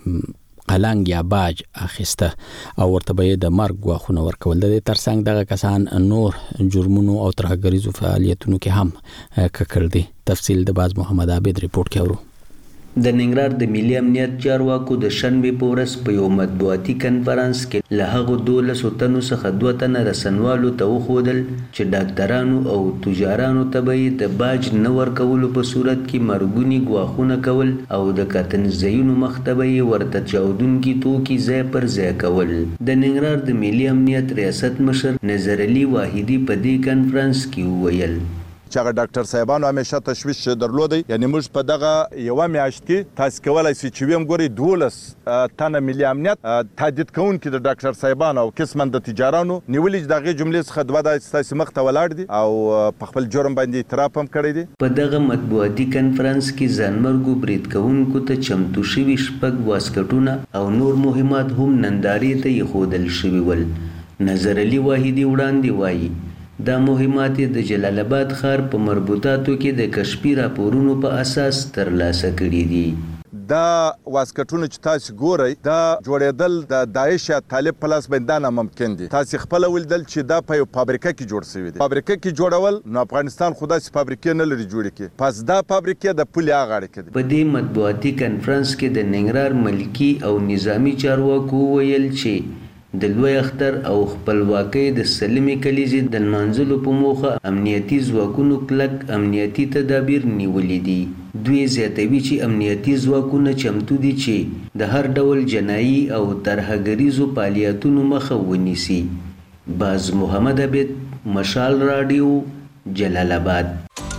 قلنګ یا باج اخیسته او ورته به د مرګ غوښنه ورکول. د ترڅنګ دغه کسان نور جرمونو او ترهګریزو فعالیتونو کې هم ککړ دي. تفصیل د باز محمد عابد ریپورت کې اورو. د ننګرهار د ملي امنیت چارواکو د شنبې په ورځ په یو مطبوعاتي کنفرانس کې له هغو 12 تنو څخه 2 تنه رسنوالو ته وښودل چې ډاکټرانو او تجارانو ته به د باج نه ورکولو په صورت کې مرګونی ګواښونه کول او د کتن ځایونو مخ ته به ورته چاودونکي توکي ځای پر ځای کول. د ننګرهار د ملي امنیت ریاست مشر نظر علي واحدي په دې کنفرانس کې وویل چې هغه ډاکټر صاحبانو همیشه تشویش درلودی. یعنی موږ په دغه یو میاشت کې تاسو کولای شئ چې ویم ګوري 12 تنه ملي امنیت تهدید کوونکي د ډاکټر صاحبانو او قسمن د تجارانو نیولې دغه جملې څخه دوه د تاسو مخ ته ولاړ دي او په خپل جرم باندې اعتراف هم کړی دي. په دغه مطبوعاتي کنفرانس کې ځانمرګو برید کوونکو ته چمتو شوي شپږ واسکټونه او نور مهمات هم نندارې ته ایښودل شوي ول. نظر علي واحدي وړاندې وایي دا مهمات د جلال آباد ښار په مربوطاتو کې د کشفي راپورونو په اساس ترلاسه کړي دي. دا واسکټونه چې تاسو ګورئ دا جوړېدل د داعش یا طالب په لاس باندې ناممکن دي. تاسو خپل ولیدل چې دا په یو فابریکه کې جوړ شوی دی. فابریکه کې جوړول نو افغانستان خو داسې فابریکې نه لري جوړې کې. پس دا فابریکې د پولې غاړه کې دي. په دې مطبوعاتي کنفرانس کې د ننګرهار ملکی او نظامی چارواکو ویل چې د لوی اختر او خپلواکۍ د سلمې کلیزې د نمانځلو په موخه امنیتي ځواکونو کلک امنیتي تدابیر نیولې دي. دوی زیاتوي چې امنیتي ځواکونه چمتو دي چې د هر ډول جنایي او ترهګریزو فعالیتونو مخه ونیسي. باز محمد عابد، مشال رادیو، جلال آباد.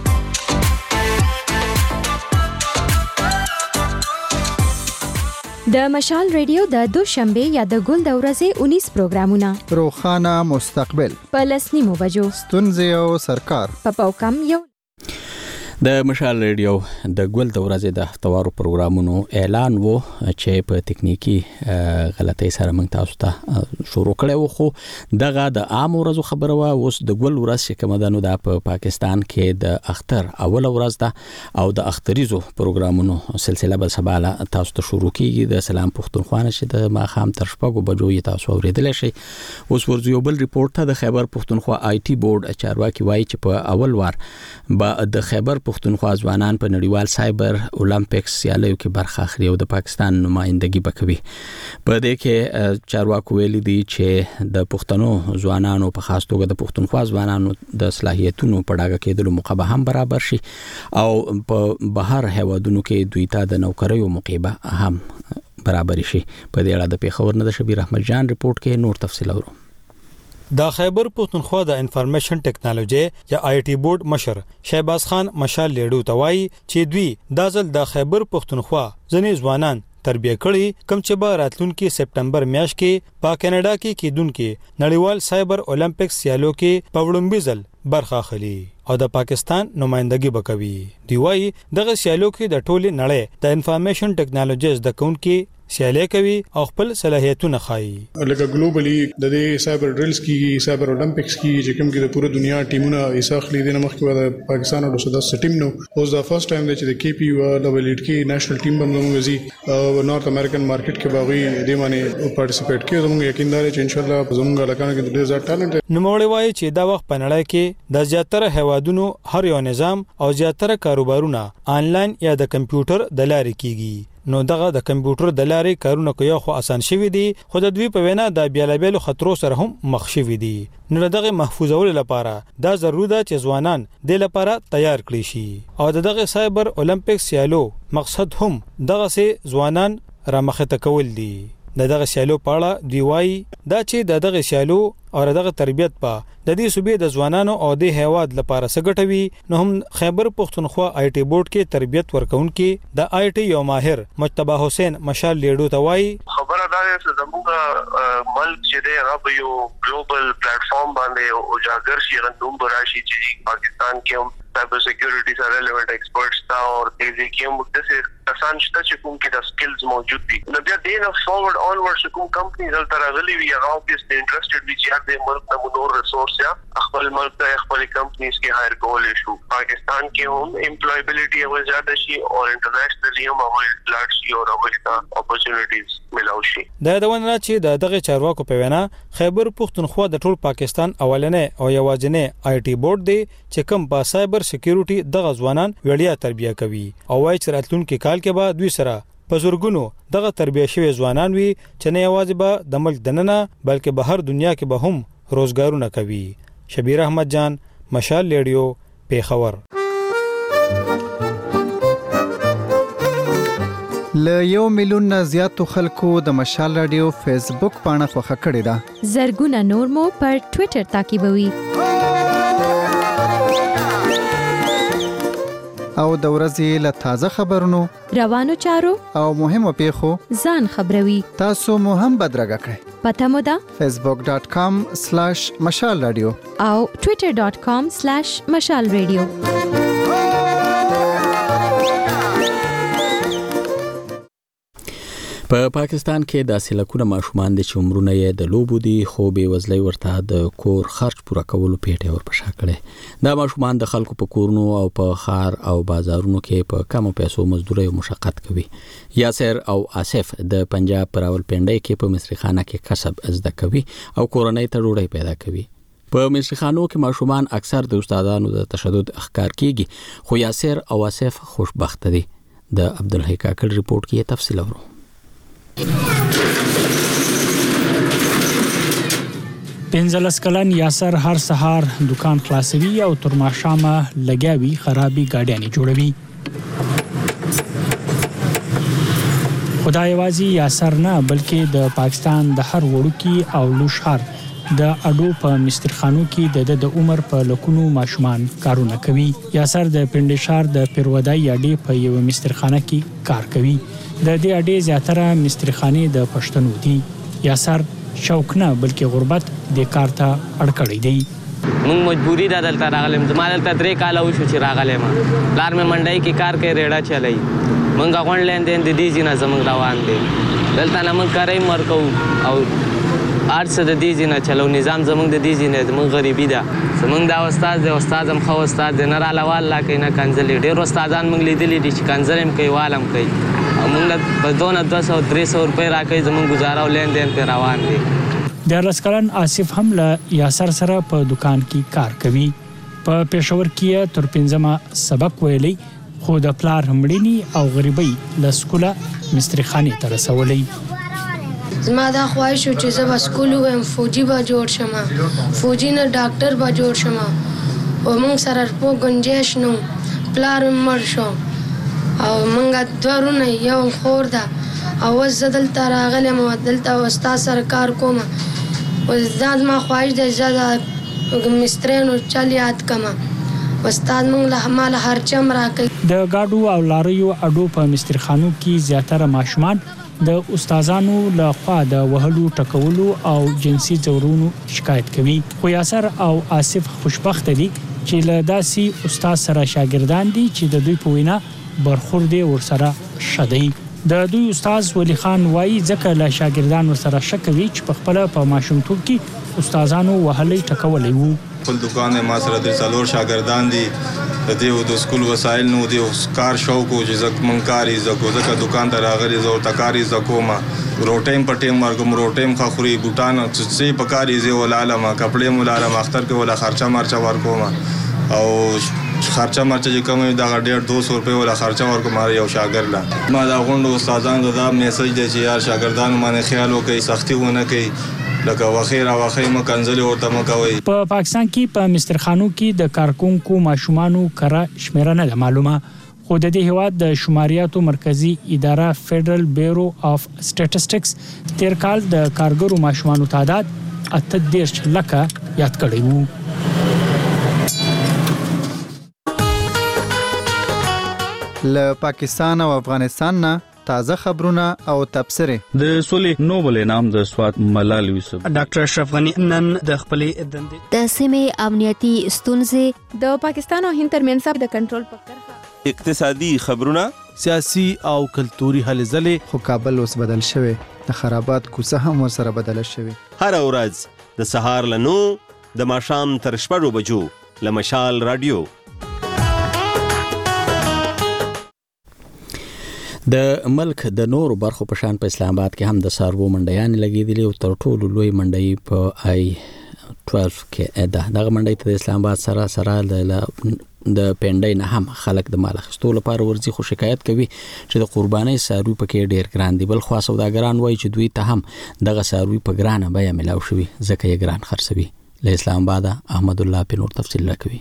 د مشال ریډیو د دوشنبه یا د ګل د ورځې 19 پروګرامونه روخانه مستقبل په لسنیمو بجو ستونزې او سرکار په پاوکم یو د مشال ریډیو د ګل د ورځې د هفتوارو پروګرامونو اعلان وو چې په تکنیکی غلطۍ سره موږ تاسو ته شروع کړو. خو دغه د عام ورځو خبره وا اوس د ګل ورځ چې کومه ده نو د پاکستان کې د اختر اول ورځ ده او د اختریزو پروګرامونو سلسله به سبا تاسو ته شروع کیږي. د سلام پښتونخوا چې د ماخام تر شپږو بجو تاسو اوریدل شي. اوس ورځ یو بل ریپورت ته د خیبر پښتونخوا آی ټي بورډ چارواکي وایي چې په اول وار به د خیبر پښتونخوا ځوانان په نړیوال سایبر اولمپیکس سیالیو کې برخه اخلي او د پاکستان نمائندګي وکوي. په دې کې چارواکو ویلي دي چې د پښتنو ځوانانو په خاص توګه د پښتونخوا ځوانانو د صلاحیتونو په ډاګه کېدلو موقع به هم برابر شي او په بهر هیوادونو کې دوی ته د نوکریو موقع هم برابر شي. په دې اړه د پیښور نه د شبیر احمد جان ریپورت کې نور تفصیل اورو. د خیبر پښتونخوا د انفارمیشن ټیکنالوژي یا آی ټي بورډ مشر شهباز خان مشال لیډو توای چې دوی د ځل د خیبر پښتونخوا ځنې ځوانان تربیه کړي کوم چې به راتلونکي سپټمبر میاشت کې په کینیډا کې کیدونکو نړیوال سایبر اولمپیکس سیالو کې په وړاندې ځل برخه اخلي او د پاکستان نمائندګي وکوي. دی وايي دغه سیالو کې د ټوله نړۍ د انفارمیشن ټیکنالوژیز د کونکو سیالي کوي او خپل صلاحیتونه ښایي. لکه ګلوبلی د دې سایبر ډریلز کې سایبر اولمپکس کې چې کوم کې د پوره دنیا ټیمونه حصہ اخلي د مخکې د پاکستان او د ټیم نو اوس دا فرست ټایم چې د کې پی یو ډبل 8 کې نېشنل ټیم باندې موږ او نارث امریکن مارکیټ کې باغی د باندې پارټیسپیټ کوي زموږ یقین دی چې ان شاء الله زموږ علاقه کې ډېر زیات ټالنت. نوموړی وایي چې دا وخت په نړۍ کې د زیاتره هیوادونو هر یو نظام او زیاتره کاروبارونه آنلاین یا د کمپیوټر د لارې کیږي. نو دغه د کمپیوټر د لارې کارونه کوي خو آسان شوی دی خو د دوی په وینا د بیلابېلو خطرو سره هم مخ شوی دی. نو دغه محفوظولو لپاره دا ضروري ده چې ځوانان د لپاره تیار کړي شي او دغه سایبر اولمپکس سیالو مقصد هم دغه سي ځوانان را مخه تکول دي. دغه سیالو په اړه دی وایي دا چې دغه سیالو او دغه تربیت په د دې صوبې د ځوانانو او د هیواد لپاره سګټوي. نو هم خیبر پختونخوا آی ټي بورډ کې تربیت ورکونکي د آی ټي یو ماهر مجتبی حسین مشال لیډو ته وایي خبره دا ده چې زموږ ملک چې دی هغه یو ګلوبل پلیټ فارم باندې او اجاگر شي غندوم براشي چې پاکستان کې هم سایبر سیکیورټي سره ریلیونټ ایکسپرټس تا او دې کې هم د کسان شته چې کوم کې د سکلز موجود دي. نو بیا دینه فورورډ اونورډ کوم کمپنی دلته راغلي وي هغه اوبویسلی انټرېسټډ وي چې د ملک د نور ریسورس یا خپل ملک ته خپل کمپنیز کې هایر کول شي. پاکستان کې هم امپلویبিলিټي او زیاده شي او انټرنیشنلی هم هغه لاټ شي او هغه ته اپورچونټیز ملاوي شي. دا دونه چې دغه چارواکو په وینا خیبر پختونخوا د ټول پاکستان اولنې او یوازینې آی ټي بورډ دی چې کوم په سایبر سکیورټي د ځوانان وړیا تربیه کوي او وايي چې راتلونکي کال کې به دوی سره په زورګونو دغه تربیه شوی ځوانان وي چې نه یوازې به د ملک دننه بلکې به هر دنیا کې به هم روزګارونه کوي. شبیر احمد جان مشال لیډیو پیښور. ل 1 میلیون نه زیاتو خلکو د مشال رادیو فیسبوک پاڼه خوښه کړې ده. زرګونه نور مو پر ټوئیټر تعقیبوي. او د ورځې له تازه خبرونو روانو چارو او مهمو پیښو ځان خبروي. تاسو مو هم بدرګه کړئ. پته مو ده facebook.com/مشال رادیو او twitter.com/مشال رادیو. په پاکستان کې د سلکونه ماشومان د عمرونه یې د لوبو دي خو به وزلې ورته د کور خرج پوره کولو پیټه ورپښا کړي. دا ماشومان د خلکو په کورونو او په خار او بازارونو کې په کمو پیسو مزدوري او مشقت کوي. یاسر او آصف د پنجاب پر راولپنډي کې په مصری خانه کې کسب زده کوي او کورنۍ ته ډوډۍ پیدا کوي. په مصری خانو کې ماشومان اکثر د استادانو د تشدد ښکار کیږي خو یاسر او آصف خوشبخت دي. د عبدالحی کاکړ ریپورت کې تفصیل اورو. 15 کلن یاسر هر سهار دکان خلاصوي او تر ماښامه لګاوي خرابي گاډيانې جوړوي. خدای وازي یاسر نه بلکې د پاکستان د هر وړوکی او لوشهر د اډو په مسترخانو کې د عمر په لکونو ماشومان کارونه کوي. یاسر د پندشار د پیرودای اډې په یو مسترخانه کې کار کوي. د دې اډې زیاتره مسترخانه د پښتنو دي. یاسر شوق نه بلکې غربت د کار ته اړ کړی دی. مونږ مجبوری ده دلته راغلم. زماده دلته 3 کال وشو چې راغلم. لار مې منډای کې کار کوي ریډا چلای. مونږ غون لیندین د دې جنا زمونږ روان دي. دلته نه مونږ کارای مرکو او ارڅ د دې جنا چلو نظام زمونږ د دې جنا زمونږ غریبی ده. زمونږ دا استاد دی استاد هم خو استاد نه را لوال لا کینه کنځل ډیر استادان مونږ لیدلې دي چې کنځل هم کوي والم کوي. مونږ په 200-300 روپۍ راکې زمونږ گزاره او لین دین په روان دي. د رسکلن آصف هم له یاسر سره په دکان کې کار کوي. په پېښور کې تر 15 سبق ویلي خو د پلار همړنی او غریبۍ له سکوله مسترخانه ته رسولي. زما دا خواهش و چې زه به سکول ویم فوجي به جوړ شم فوجي نه ډاکټر به جوړ شم او موږ سره په گنجائش نو پلار مړ شو او موږ دورونه یو خور ده او زه دلته راغلم او دلته استاد سره کار کوم او زاد ما خواهش ده زه مسترینو چل یاد کما استاد موږ له مال هر چم راکې. د گاډو او لاریو اډو په مسترخانو کې زیاتره ماشومان د استادانو له خوا د وهلو ټکولو او جنسي ځورونو شکایت کوي. خو یاسر او آصف خوشبخت دي چې له داسې استاد سره شاګردان دي چې د دوی په وینا برخورد ورسره شدي. د دوی استاد ولی خان وایي ځکه له شاګردانو سره شک کوي چې په خپل په ماشومتوب کې استادانو وهلې ټکولې وو. خپل دکان ما سره د څلور شاګردان دي د دې د سکول وسایل نو د کار شوق او چې من کاری زکه دکان ته راغلي زو تکاری زکوما روټیم پټیم ورګم روټیم خوري بوتان چې پکاري زه ولاله ما کپڑے مولاله مختر کې ولا خرچه مرچه ورکوما او خرچه مرچه چې کوم دا 150 روپے ولا خرچه ورکوم یو شاګرد لا ما دا غونډو استادانو دا میسج دی چې یار شاګردانو باندې خیال وکړي سختي ونه کوي لکه وخیر او وخی مکنزل ورته مکوي. په پاکستان کې په مسترخانو کې د کارکونکو ماشومانو کرا شمیره نه معلومه، خو د دې هواد د شماریاتو مرکزی اداره فدرل بیورو اف سټټیسټکس تیر کال د کارګرو ماشومانو تعداد 38 لکه یاد کړی وو. له پاکستان او افغانستان نه تازه خبرونه او تبصره. د سولې نوبل انعام د سوات ملال یوسف ډاکټر اشرف غنی نن د خپلې دندې د سیمې امنیتي ستونزې د پاکستان او هند ترمنځ د کنټرول په کرښه اقتصادي خبرونه سیاسي او کلتوري هلې ځلې خو کابل اوس بدل شوی د خرابات کوڅه هم ورسره بدل شوی. هر ورځ د سهار له 9 د ماښام تر 6 بجو له مشال رادیو. د ملک د نورو برخو په شان په اسلام آباد کې هم د سارو منډیان لګیدلې او تر ټولو لوی منډي په آی 12 کې دغه منډي ته د اسلام آباد سره د پندای نه هم خلک د مال اخیستو لپاره ورځي، خو شکایت کوي چې د قرباني ساروي پکې ډیر ګران دي. بل خو سوداګران وایي چې دوی ته هم دغه ساروي په ګرانه بیه ملاو شوی ځکه یې ګران خرڅوي. له اسلام آباد احمد الله په نور تفصیل راکوي.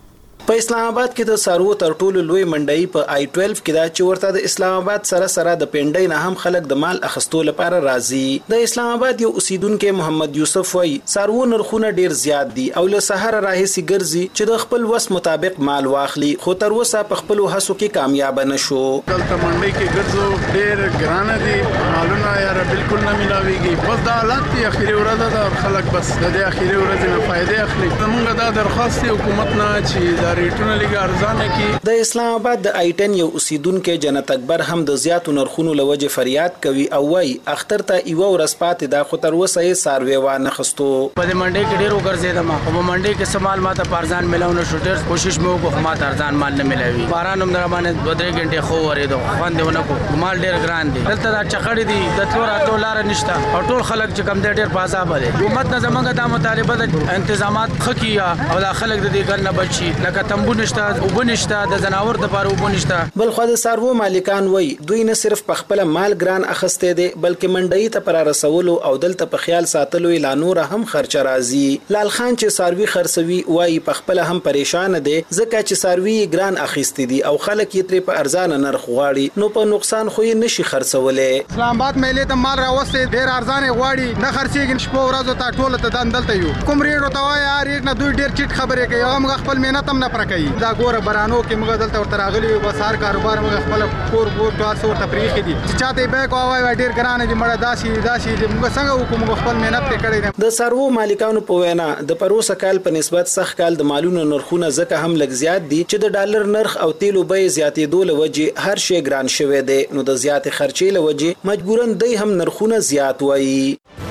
په اسلام آباد کې د سارو تر ټولو لوی منډي په آی 12 کې دا چې ورته د اسلام آباد سره د پندای نه هم خلک د مال اخیستو لپاره راځي. د اسلام آباد یو اوسیدونکو محمد یوسف وایي سارو نرخونه ډیر زیات دي او له سحر راهسي ګرځي چې د خپل وس مطابق مال واخلي، خو تر اوسه په خپل هڅو کې کامیاب نشو. دلته منډي کې ګرځو ډیر ګران دي، مالونه یې بالکل نه ملاويږي. بس دا حالت دی اخیری ورځ ده، خلک بس د اخیری ورځ نه فائدې اخلي. موږ دا درخواست حکومت نه چې ریټونه لګي ارزانه کی. د اسلام آباد د آی 10 یو اوسیدونکو جنت اکبر هم د زیاتو نرخونو لوجه فریاد کوي او وای اختر ته یو ورځ پاتې دا خو تر اوسه یې ساروي وانه خستو. په دې منډي کې ډیر وګرځیدم او په منډي کې سمال ماته پارزان ملاونه شو، ډیر کوشش مې وکړ ماته ارزان مال نه ملاوي. باران هم در باندې 2-3 غنټه خو ورېدو خواندونه کو مال ډیر ګران دي. دلته دا چخړې دي د تلو راتلو لار نشته او ټول خلک چې کم ډیر په عذاب دي. حکومت نه زمونږ د مطالبه د انتظامات خکیا او د خلک د دې ګر نه بچي لکه تنبو نشته او بنشته د زناور د پاره وبنشته. بل خو د سارو مالکان وای دوی نه صرف په خپل مال ګران اخسته دي بلکې منډي ته پر رسولو او دلته په خیال ساتلو اعلان نور هم خرچ راځي. لال خان چې ساروي خرڅوي وای په خپل هم پریشان دي ځکه چې ساروي ګران اخیستي دي او خلک یې تر په ارزان نرخ غواړي نو په نقصان خو یې نشي خرڅولې. اسلام آباد مېلې ته مال راوسته ډیر ارزان غواړي نه خرڅيږي شپه ورځ ته ټول ته دندلته یو کوم ریټ ته وای ریټ نه دوی ډیر چټ خبره کوي او موږ خپل مهنت هم نه پرکای. دا ګوره برانو کې موږ دلته ورته راغلي بس هر کاروبار موږ خپل کور ټول څو ته پریخي دي چې چاته به کوای ډیر ګران دي مړه داسي موږ څنګه وکړو خپل مهنت کړی دي. د سارو مالکانو په وینا د پروسه کال په نسبت سخت کال د مالونو نرخونه ځکه هم لږ زیات دي چې د ډالر نرخ او تیلو بیه زیاتېدو لوجه هر شی ګران شوی دی نو د زیات خرچې لوجه مجبورن دی هم نرخونه زیات وایي.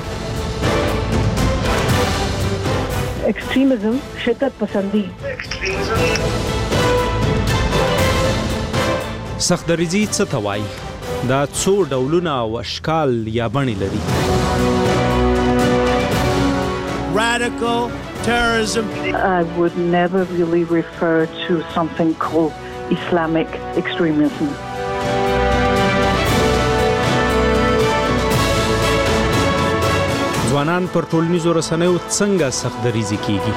एक्सट्रीमिज्म शिद्दत पसंदी سختدریزي څه ته وایي؟ دا څو ډولونه او اشکال یا بڼې لري. Radical terrorism. I would never really refer to something called Islamic extremism. ځوانان پر ټولنیزو رسنیو څنګه سختدریزي کیږي؟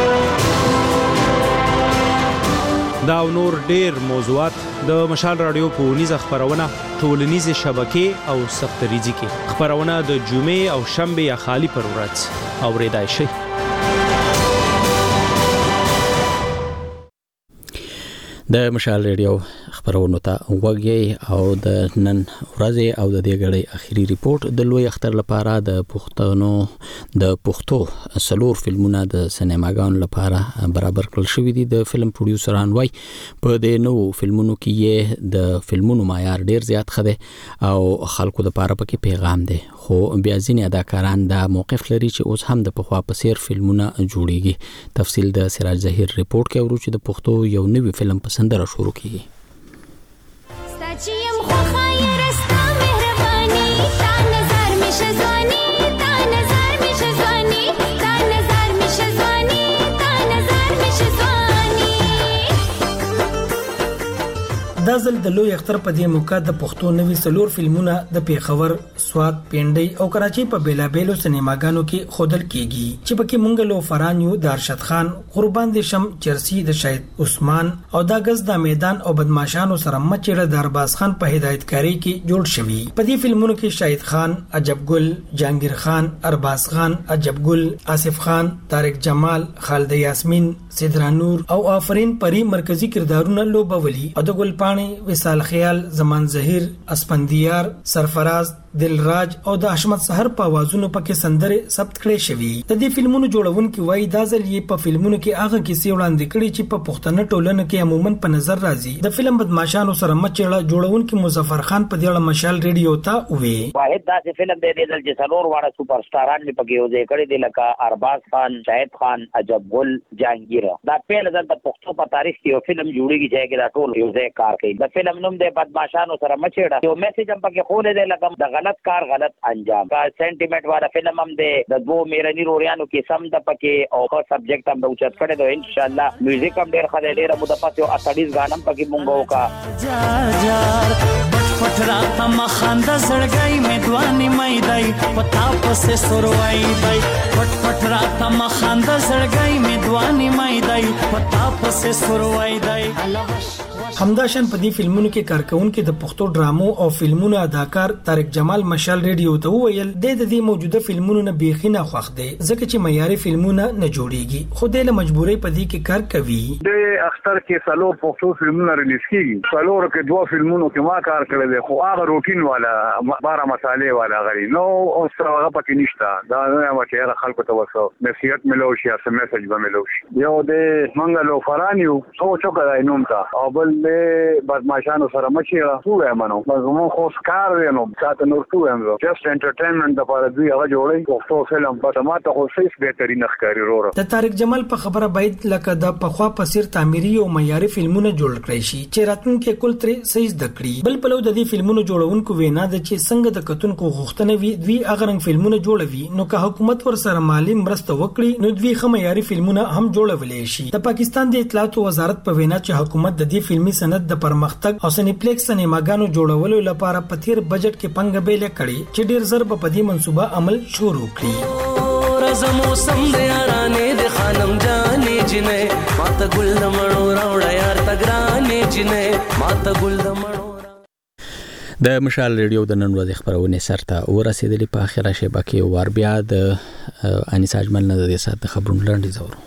دا نور ډیر موضوعات د مشال رادیو په ونیزه خبرونه ټولنیزه شبکې او سختدریزي کې خبرونه د جمعې او شنبه یا خالی پر ورځ اوریدای شي. د مشال رادیو خبرونو ته وګورئ او د نن ورځې او د دې غړي اخیری ریپورت د لوی اختر لپاره د پښتو سلور فلمونه د سینماګانو لپاره برابر کړل شوې دي. د فلم پروډوسران وايي په دې نو فلمونو کې د فلمونو معیار ډیر زیات خده او خلکو د لپاره پکې پیغام دی، خو بیا ځینې اداکاران دا موقف لري چې اوس هم د پخوا په څیر فلمونه جوړیږي. تفصیل د سراج ظهیر ریپورت کې ورو چې د پښتو یو نوی فلم پسندره شروع کیږي. سچیم خو خیر استا مهربانی تا نظر میشه زانی تا نظر میشه زانی تا نظر میشه زانی تا نظر میشه زانی. دا ځل د لوی اختر په دې موقع د پښتو نوي سلور فلمونه د پیښور، سوات، پیندۍ او کراچۍ په بیلابېلو سینماګانو کې خودل کیږي چې پکې مونږ له فرانیو د ارشد خان، قربان د شم چرسی د شاهد عثمان او دا غز د میدان او بدمعشانو سره مچړه د ارباز خان په هدایتکاری کې جوړ شوی. په دې فلمونو کې شاهد خان، عجب ګل، جهانگیر خان، ارباز خان، عجب ګل، آصف خان، طارق جمال، خالده یاسمین، سدرا نور او آفرین پری مرکزی کردارونه لوبولي او د ګل وصال خیال، زمان ظهیر، اسپندیار، سرفراز، دلراج او د حشمت سحر په आवाजونو پکې سندره ثبت کړي شوی. د دې فلمونو جوړونکو وایي دا ځل یې په فلمونو کې هغه کیسې وړاندې کړي چې په پښتنه ټولنه کې عموما په نظر راځي. د فلم بدمعشانو سره مچړه جوړونکو مظفر خان په دې اړه مشال ریډیو ته وی واحد دا فلم دی چې څلور واړه سپر سټاران په کې یو ځای کړي دي لکه ارباز خان، شاهد خان، عجب ګل، جهانگیر. دا پیل ځل په پښتو په تاریخ کې یو فلم جوړیږي چې دا ټول یو ځای کار کوي. د فلم نوم دی بدمعشانو سره مچړه. یو میسج هم پکې خو دی لکه د غلط کار غلط انجام. کا سنټیمنٹ والا فلم هم دی د دوه میرنی روریانو کې سم د پکې او په سبجیکټ هم د اوچت کړي دو. ان شاء الله میوزیک هم ډیر خدای ډیر مدفعه او 38 غانم پکې مونږ وکا پټ راته مخانده زړګي مې دواني مې دای پتا پسې سروي دای پټ راته مخانده زړګي مې دواني مې دای پتا پسې سروي دای. همداشان په دې فلمونو کې کارکونکو د پښتو ډرامو او فلمونو اداکار طارق جمال مشال ریډیو ته وویل د دې موجوده فلمونو نه بیخي نه خوښ دي ځکه چې معیاري فلمونه نه جوړيږي، خو د مجبورۍ په دې کې کار کوي. د اختر کې سلور پښتو فلمونه ریلیز کیږي، سلور کې دوه فلمونو کې ما کار کړی دی، خو هغه روټین والا 12 مسالې والا غري نو او هغه پکې نشته. دا نه و چې خلکو ته وسو نصيحت ملو شي یا میسج به ملو شي. یو د منګلو فرانیو سوچو کړای نوم تا او بل بدمعشانو سره مچیړه ټول منو مزمون خو سکار وینو ساته نور ټول هم جست انټرټینمنت د پاره دوی هغه جوړي پښتو فلم په ماته خو هیڅ بهترین ښکاری وروره. د طارق جمال په خبره باید لکه د پخوا پسیر تعمیري او معیاري فلمونه جوړ کړی شي چې راتلونکي کول ترې صحیح د کړی. بل په لو د دې فلمونو جوړونکو وینا د چې څنګه د کتونکو غوښتنه وي دوی اغرنګ فلمونه جوړوي، نو که حکومت ور سره مالی مرسته وکړي نو دوی خه معیاري فلمونه هم جوړولې شي. د پاکستان د اطلاعات وزارت په وینا چې حکومت د دې فلمي سند د پرمختګ او سینپلیکس سینماګانو جوړولو لپاره په تیر بجټ کې پنګ بیل کړي چې ډیر زر په دې منصوبه عمل شروع کړي. رز موسم د یارانې د خانم جانې جنې ماته ګل د مړو راوړ یار تګرانې جنې ماته ګل د مړو. د مشال ریډیو د نن ورځې خبرونه سرته ورسېدلې. په اخره شیبه کې ور بیا د انیس اجمل نه د سات خبرونه لاندې زورو.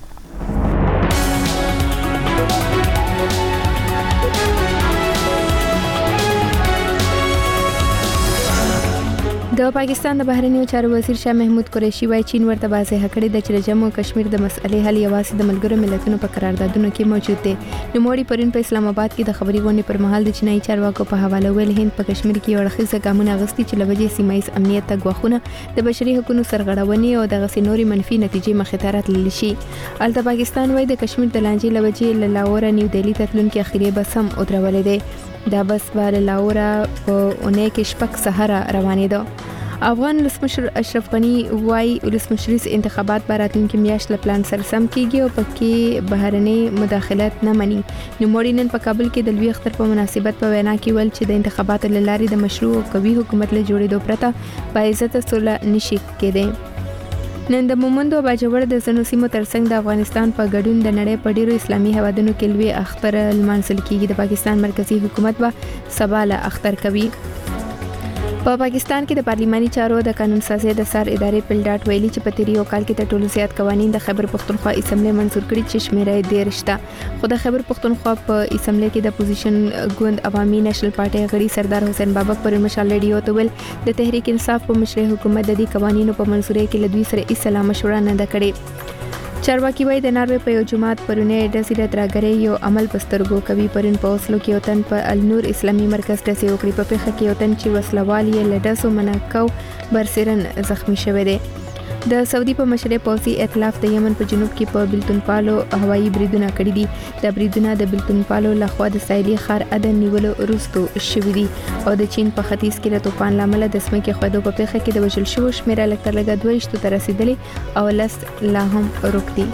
د پاکستان د بهرنیو چارو وزیر شاه محمود قریشي وايي چین ورته واضح کړی د چې جمهور کشمیر د مسلې حل یوازې د ملګرو ملتونو په قراردادونو کې موجود دی. نو موړي پرین په اسلام آباد کې د خبري غونډې پر مهال د چینایي چارواکو په حواله ویل هند په کشمیر کې ورخصه ګامونه غستې چې لوجې سیمایي امنیت ته غوښنه د بشري حقوقو سرغړونې او د غسنوري منفي نتیجې مخې ته راتللی شي. الته پاکستان وايي د کشمیر د لانجې لوجې لاهور نیو دهلی ته تلونکي اخیری بس هم ودرولې ده. دا بس ول لاهور په اونۍ کې شپږ سهار روانې ده. افغان ولسمشر اشرف غنی وايي ولسمشري انتخابات براتونکو میاشت له پلان سره سم کیږي او پکې بهرني مداخلت نه مني. نو موړي نن په کابل کې د لوی اختر په مناسبت په وینا کې ول چې د انتخاباتو لارې د مشروع او قوي حکومت له جوړېدو پرته په عزت سره نشي کېدی. نن د مومندو باجوړ د زنو سیمو ترڅنګ د افغانستان په ګډون د نړۍ په ډیرو اسلامي هوادونو کې لوی اختر لمانځل کیږي. د پاکستان مرکزی حکومت به سبا له اختر کوي. په پاکستان کې د پارلماني چارو د قانون سازي د سر ادارې پلډاټ ویلي چې په تیریو کال کې د ټولو زیات قوانين د خیبر پختونخوا اسمبلی منزور کړي چې شمیره یې 13 شته. خو د خیبر پختونخوا په اسمبلی کې د اپوزیشن ګوند عوامي نېشنل پارټي غړي سردار حسین بابک پر مشال ریډیو ته ویل د تحریک انصاف په مشرۍ حکومت د دې قوانینو په منزوري کې له دوی سره اسلام مشوره نه ده کړې. چارواکي وایي د ناروې په یو جماعت پرونه د سیرت راګرې یو عمل پسترګو کوي پرن په اوسلو کې وطن په النور اسلامي مرکز ته سیوکړي په پیخه کې وطن چې وسلوال یې لډسو منکو برسرن زخمی شوه دی. د سعودي په مشرۍ پوځي ائتلاف د یمن په جنوب کې په بلتون پالو هوایي بریدونه کړي دي. د بریدونه د بلتون پالو لخوا د ساحلي ښار عدن نیولو وروسته شوي دي او د چین په ختیځ کې د طوفان لامل د ځمکې خویدو په پیښه کې د وژل شوو شمیره لږ 22 ته رسیدلې او لس لا هم روک دي.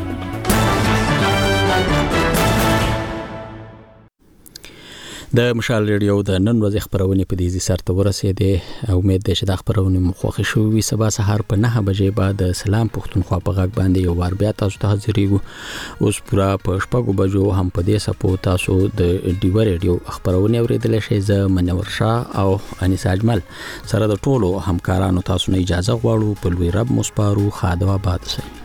د مشال ریډیو د نن ورځې خبرونه په دې سر ته ورسېدې. امید ده چې د خبرونه مو خوښ شوي. سبا سهار په 9 بجې بعد سلام پښتونخوا په غږ باندې یو وار بیا تاسو ته حاضرېږو. اوس پورا په 6 بجو هم په دې سپو تاسو د ډیو ریډیو خبرونه اوریدل شي. زه منور شاه او انیس اجمل سره د ټولو همکارانو تاسو نه اجازه غواړو. په لوی رب مو سپارو. خادو آباد سئ.